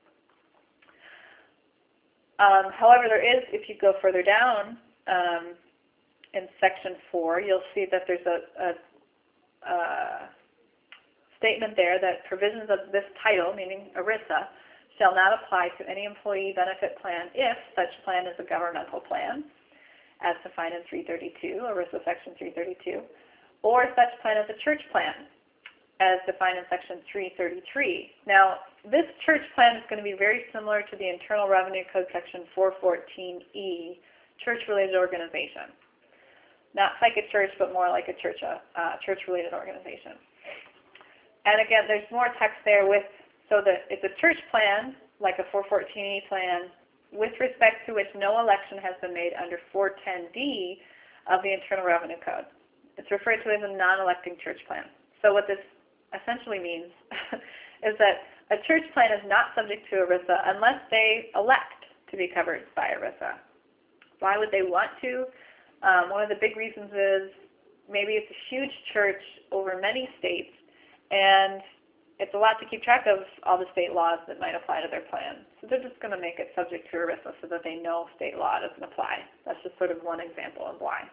Um, however, there is, if you go further down um, in Section four, you'll see that there's a, a, a statement there that provisions of this title, meaning ERISA, shall not apply to any employee benefit plan if such plan is a governmental plan, as defined in three thirty-two, ERISA Section three thirty-two, or such plan is a church plan, as defined in Section three thirty-three. Now, this church plan is going to be very similar to the Internal Revenue Code Section four fourteen E, church-related organization. Not like a church, but more like a church, uh, church-related organization. And again, there's more text there with So that it's a church plan, like a four fourteen E plan, with respect to which no election has been made under four ten D of the Internal Revenue Code. It's referred to as a non-electing church plan. So what this essentially means is that a church plan is not subject to ERISA unless they elect to be covered by ERISA. Why would they want to? Um, one of the big reasons is maybe it's a huge church over many states, and it's a lot to keep track of all the state laws that might apply to their plan. So they're just going to make it subject to ERISA so that they know state law doesn't apply. That's just sort of one example of why.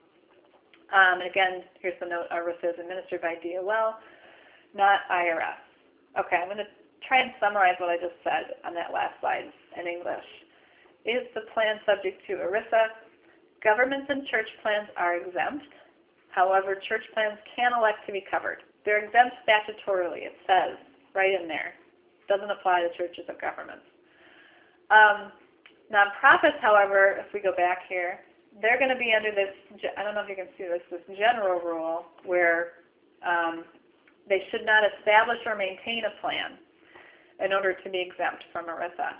Um, and again, here's the note, ERISA is administered by D O L, not I R S. Okay, I'm going to try and summarize what I just said on that last slide in English. Is the plan subject to ERISA? Governments and church plans are exempt. However, church plans can elect to be covered. They're exempt statutorily, it says right in there. Doesn't apply to churches or governments. Um, nonprofits, however, if we go back here, they're going to be under this, I don't know if you can see this, this general rule where um, they should not establish or maintain a plan in order to be exempt from ERISA.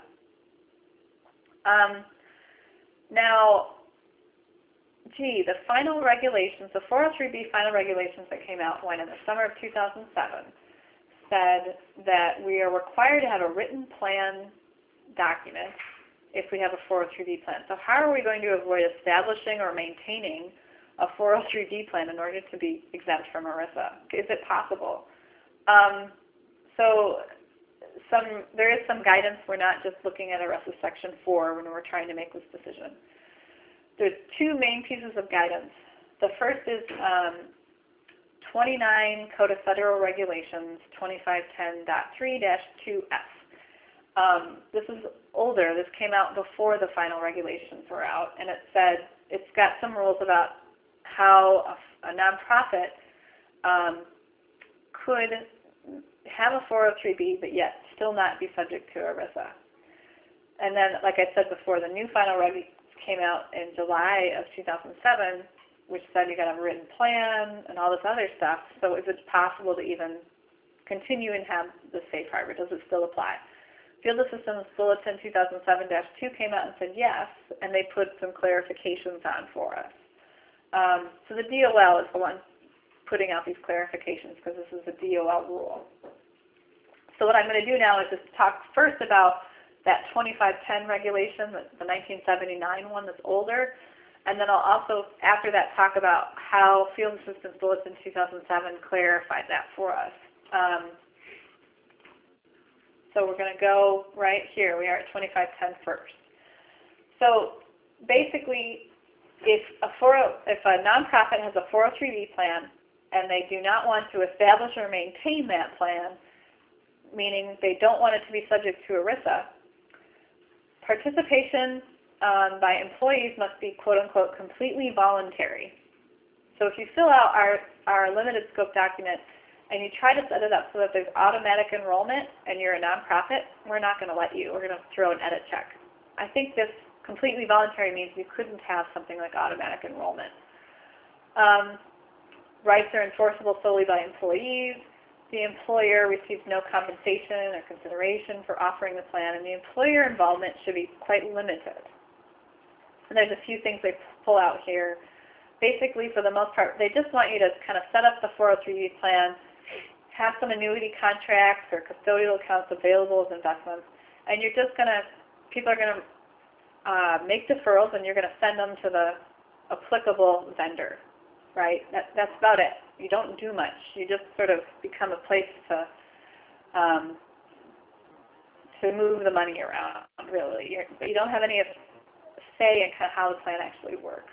Um, now, Gee, the final regulations, the four oh three B final regulations that came out when in the summer of two thousand seven said that we are required to have a written plan document if we have a four oh three B plan. So how are we going to avoid establishing or maintaining a four oh three B plan in order to be exempt from ERISA? Is it possible? Um, so some, there is some guidance. We're not just looking at ERISA Section four when we're trying to make this decision. There's two main pieces of guidance. The first is um, twenty-nine Code of Federal Regulations twenty-five ten point three dash two F. Um, this is older. This came out before the final regulations were out, and it said it's got some rules about how a, a nonprofit um, could have a four oh three B, but yet still not be subject to ERISA. And then, like I said before, the new final regulations came out in July of two thousand seven, which said you got to have a written plan and all this other stuff. So is it possible to even continue and have the safe harbor? Does it still apply? Field Assistance Bulletin two thousand seven dash two came out and said yes, and they put some clarifications on for us. Um, so the D O L is the one putting out these clarifications because this is a D O L rule. So what I'm going to do now is just talk first about that twenty-five ten regulation, the nineteen seventy-nine one that's older, and then I'll also, after that, talk about how Field Assistance Bulletin two thousand seven clarified that for us. Um, so we're going to go right here. We are at twenty-five ten first. So basically, if a, if a nonprofit has a four oh three B plan and they do not want to establish or maintain that plan, meaning they don't want it to be subject to ERISA, participation um, by employees must be quote-unquote completely voluntary. So if you fill out our, our limited scope document and you try to set it up so that there's automatic enrollment and you're a nonprofit, we're not going to let you. We're going to throw an edit check. I think this completely voluntary means you couldn't have something like automatic enrollment. Um, rights are enforceable solely by employees. The employer receives no compensation or consideration for offering the plan, and the employer involvement should be quite limited. And there's a few things they pull out here. Basically, for the most part, they just want you to kind of set up the four oh three B plan, have some annuity contracts or custodial accounts available as investments, and you're just going to, people are going to uh, make deferrals, and you're going to send them to the applicable vendor, right? That, that's about it. You don't do much. You just sort of become a place to um, to move the money around, really. You're, you don't have any say in kind of how the plan actually works.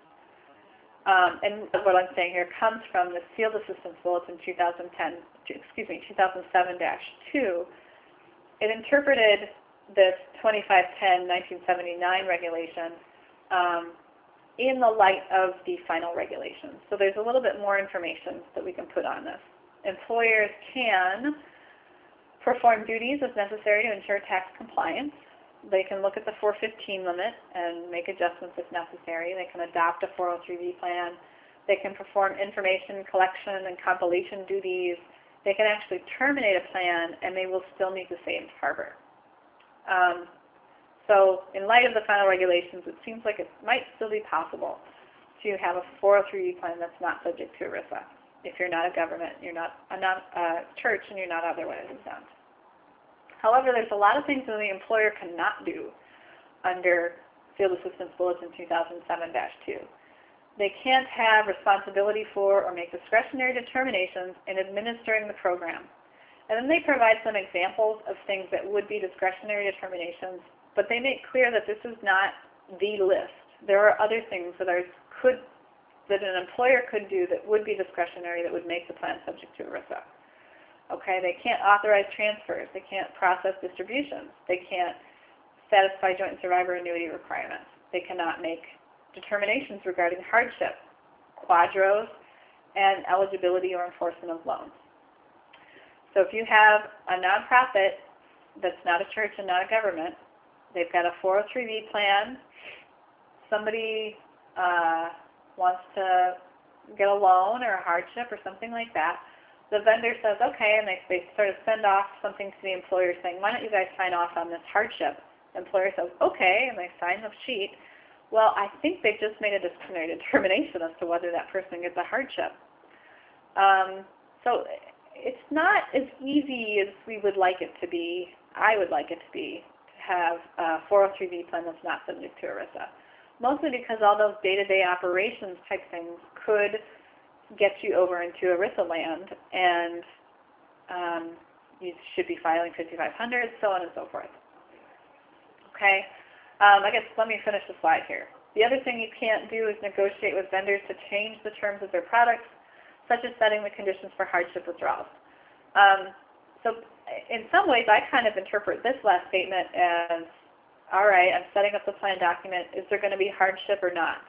Um, and what I'm saying here comes from the Field Assistance Bulletin two thousand ten, excuse me, two thousand seven dash two. It interpreted this twenty-five ten nineteen seventy-nine regulation um, in the light of the final regulations. So there's a little bit more information that we can put on this. Employers can perform duties as necessary to ensure tax compliance. They can look at the four fifteen limit and make adjustments if necessary. They can adopt a four oh three B plan. They can perform information collection and compilation duties. They can actually terminate a plan, and they will still meet the safe harbor. Um, so in light of the final regulations, it seems like it might still be possible to have a four oh three B plan that's not subject to ERISA if you're not a government, you're not a non, uh, church, and you're not otherwise exempt. However, there's a lot of things that the employer cannot do under Field Assistance Bulletin two thousand seven dash two. They can't have responsibility for or make discretionary determinations in administering the program. And then they provide some examples of things that would be discretionary determinations, but they make clear that this is not the list. There are other things that are could that an employer could do that would be discretionary that would make the plan subject to ERISA. Okay, they can't authorize transfers. They can't process distributions. They can't satisfy joint and survivor annuity requirements. They cannot make determinations regarding hardship, quadros, and eligibility or enforcement of loans. So if you have a nonprofit that's not a church and not a government, they've got a four oh three B plan, somebody uh, wants to get a loan or a hardship or something like that, the vendor says, okay, and they, they sort of send off something to the employer saying, why don't you guys sign off on this hardship? The employer says, okay, and they sign the sheet. Well, I think they just made a discriminatory determination as to whether that person gets a hardship. Um, so it's not as easy as we would like it to be, I would like it to be, to have a four oh three B plan that's not subject to ERISA. Mostly because all those day-to-day operations type things could get you over into ERISA land, and um, you should be filing fifty-five hundred, so on and so forth. Okay, um, I guess let me finish the slide here. The other thing you can't do is negotiate with vendors to change the terms of their products, such as setting the conditions for hardship withdrawals. Um, so in some ways, I kind of interpret this last statement as, all right, I'm setting up the plan document. Is there going to be hardship or not?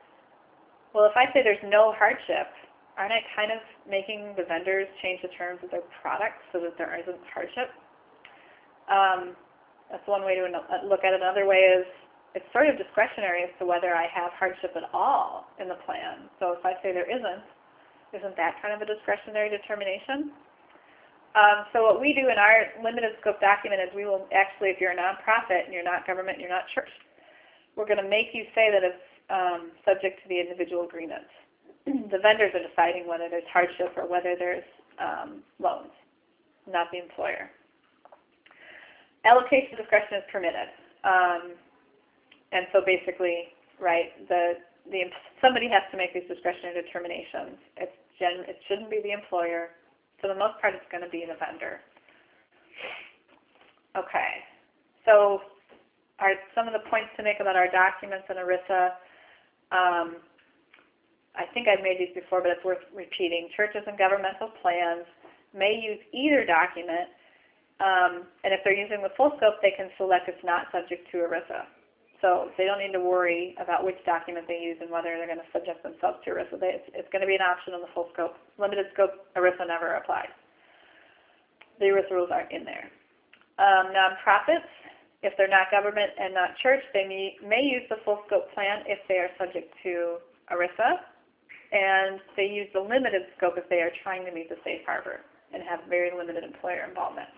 Well, if I say there's no hardship, aren't I kind of making the vendors change the terms of their products so that there isn't hardship? Um, that's one way to look at it. Another way is it's sort of discretionary as to whether I have hardship at all in the plan. So if I say there isn't, isn't that kind of a discretionary determination? Um, so what we do in our limited scope document is we will actually, if you're a nonprofit and you're not government and you're not church, we're going to make you say that it's um, subject to the individual agreements. The vendors are deciding whether there's hardship or whether there's um, loans, not the employer. Allocation discretion is permitted. Um, and so basically, right, the, the, somebody has to make these discretionary determinations. It's gen, it shouldn't be the employer. For the most part, it's going to be the vendor. Okay, so are some of the points to make about our documents in ERISA. Um, I think I've made these before, but it's worth repeating. Churches and governmental plans may use either document, um, and if they're using the full scope, they can select it's not subject to ERISA. So they don't need to worry about which document they use and whether they're going to subject themselves to ERISA. They, it's, it's going to be an option on the full scope. Limited scope, ERISA never applies. The ERISA rules aren't in there. Um, nonprofits, if they're not government and not church, they may, may use the full scope plan if they are subject to ERISA, and they use the limited scope if they are trying to meet the safe harbor and have very limited employer involvement.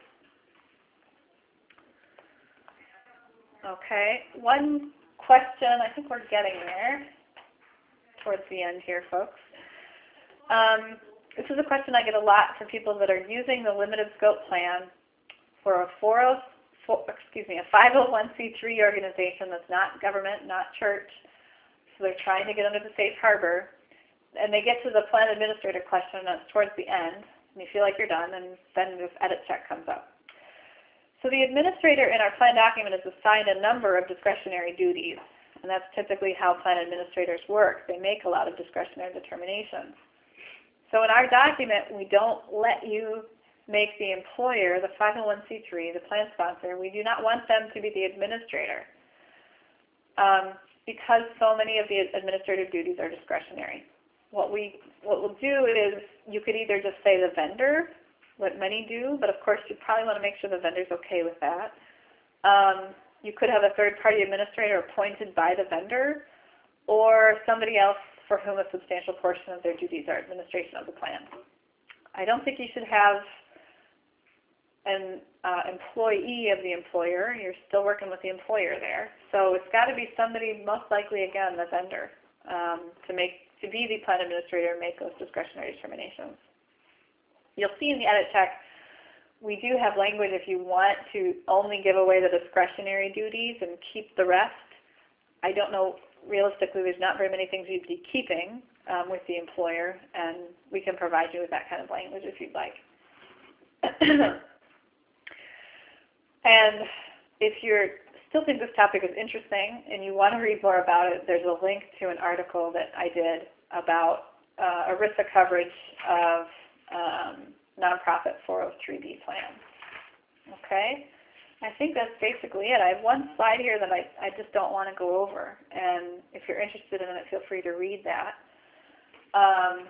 Okay, one question, I think we're getting there towards the end here, folks. Um, this is a question I get a lot from people that are using the limited scope plan for a four oh four, excuse me, a five oh one c three organization that's not government, not church. So they're trying to get under the safe harbor, and they get to the plan administrator question, and that's towards the end, and you feel like you're done, and then this edit check comes up. So the administrator in our plan document is assigned a number of discretionary duties, and that's typically how plan administrators work. They make a lot of discretionary determinations. So in our document, we don't let you make the employer, the five oh one c three, the plan sponsor, we do not want them to be the administrator um, because so many of the administrative duties are discretionary. What, we, what we'll do is you could either just say the vendor, what many do, but of course you probably want to make sure the vendor's okay with that. Um, you could have a third-party administrator appointed by the vendor or somebody else for whom a substantial portion of their duties are administration of the plan. I don't think you should have an uh, employee of the employer. You're still working with the employer there. So it's got to be somebody, most likely, again, the vendor, um, to, make, to be the plan administrator and make those discretionary determinations. You'll see in the edit check, we do have language if you want to only give away the discretionary duties and keep the rest. I don't know, realistically, there's not very many things you'd be keeping um, with the employer, and we can provide you with that kind of language if you'd like. And if you still think this topic is interesting and you want to read more about it, there's a link to an article that I did about uh, ERISA coverage of Um, nonprofit four oh three B plans. Okay, I think that's basically it. I have one slide here that I, I just don't want to go over, and if you're interested in it, feel free to read that. Um,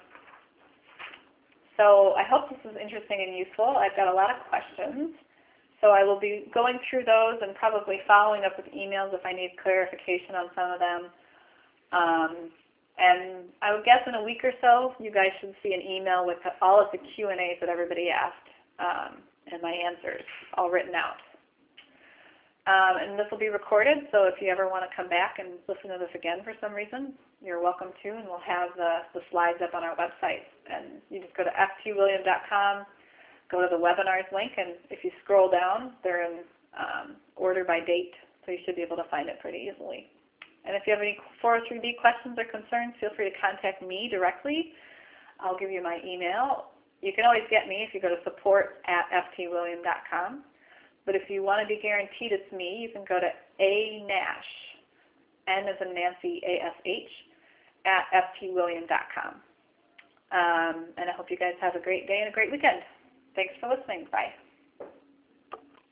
so I hope this is interesting and useful. I've got a lot of questions, so I will be going through those and probably following up with emails if I need clarification on some of them. Um, And I would guess in a week or so, you guys should see an email with all of the Q and A's that everybody asked um, and my answers all written out. Um, and this will be recorded, so if you ever want to come back and listen to this again for some reason, you're welcome to, and we'll have the, the slides up on our website. And you just go to f t william dot com, go to the webinars link, and if you scroll down, they're in um, order by date, so you should be able to find it pretty easily. And if you have any four oh three B questions or concerns, feel free to contact me directly. I'll give you my email. You can always get me if you go to support at f t william dot com. But if you want to be guaranteed it's me, you can go to A Nash, N as in Nancy, A S H, at f t william dot com. Um, and I hope you guys have a great day and a great weekend. Thanks for listening. Bye.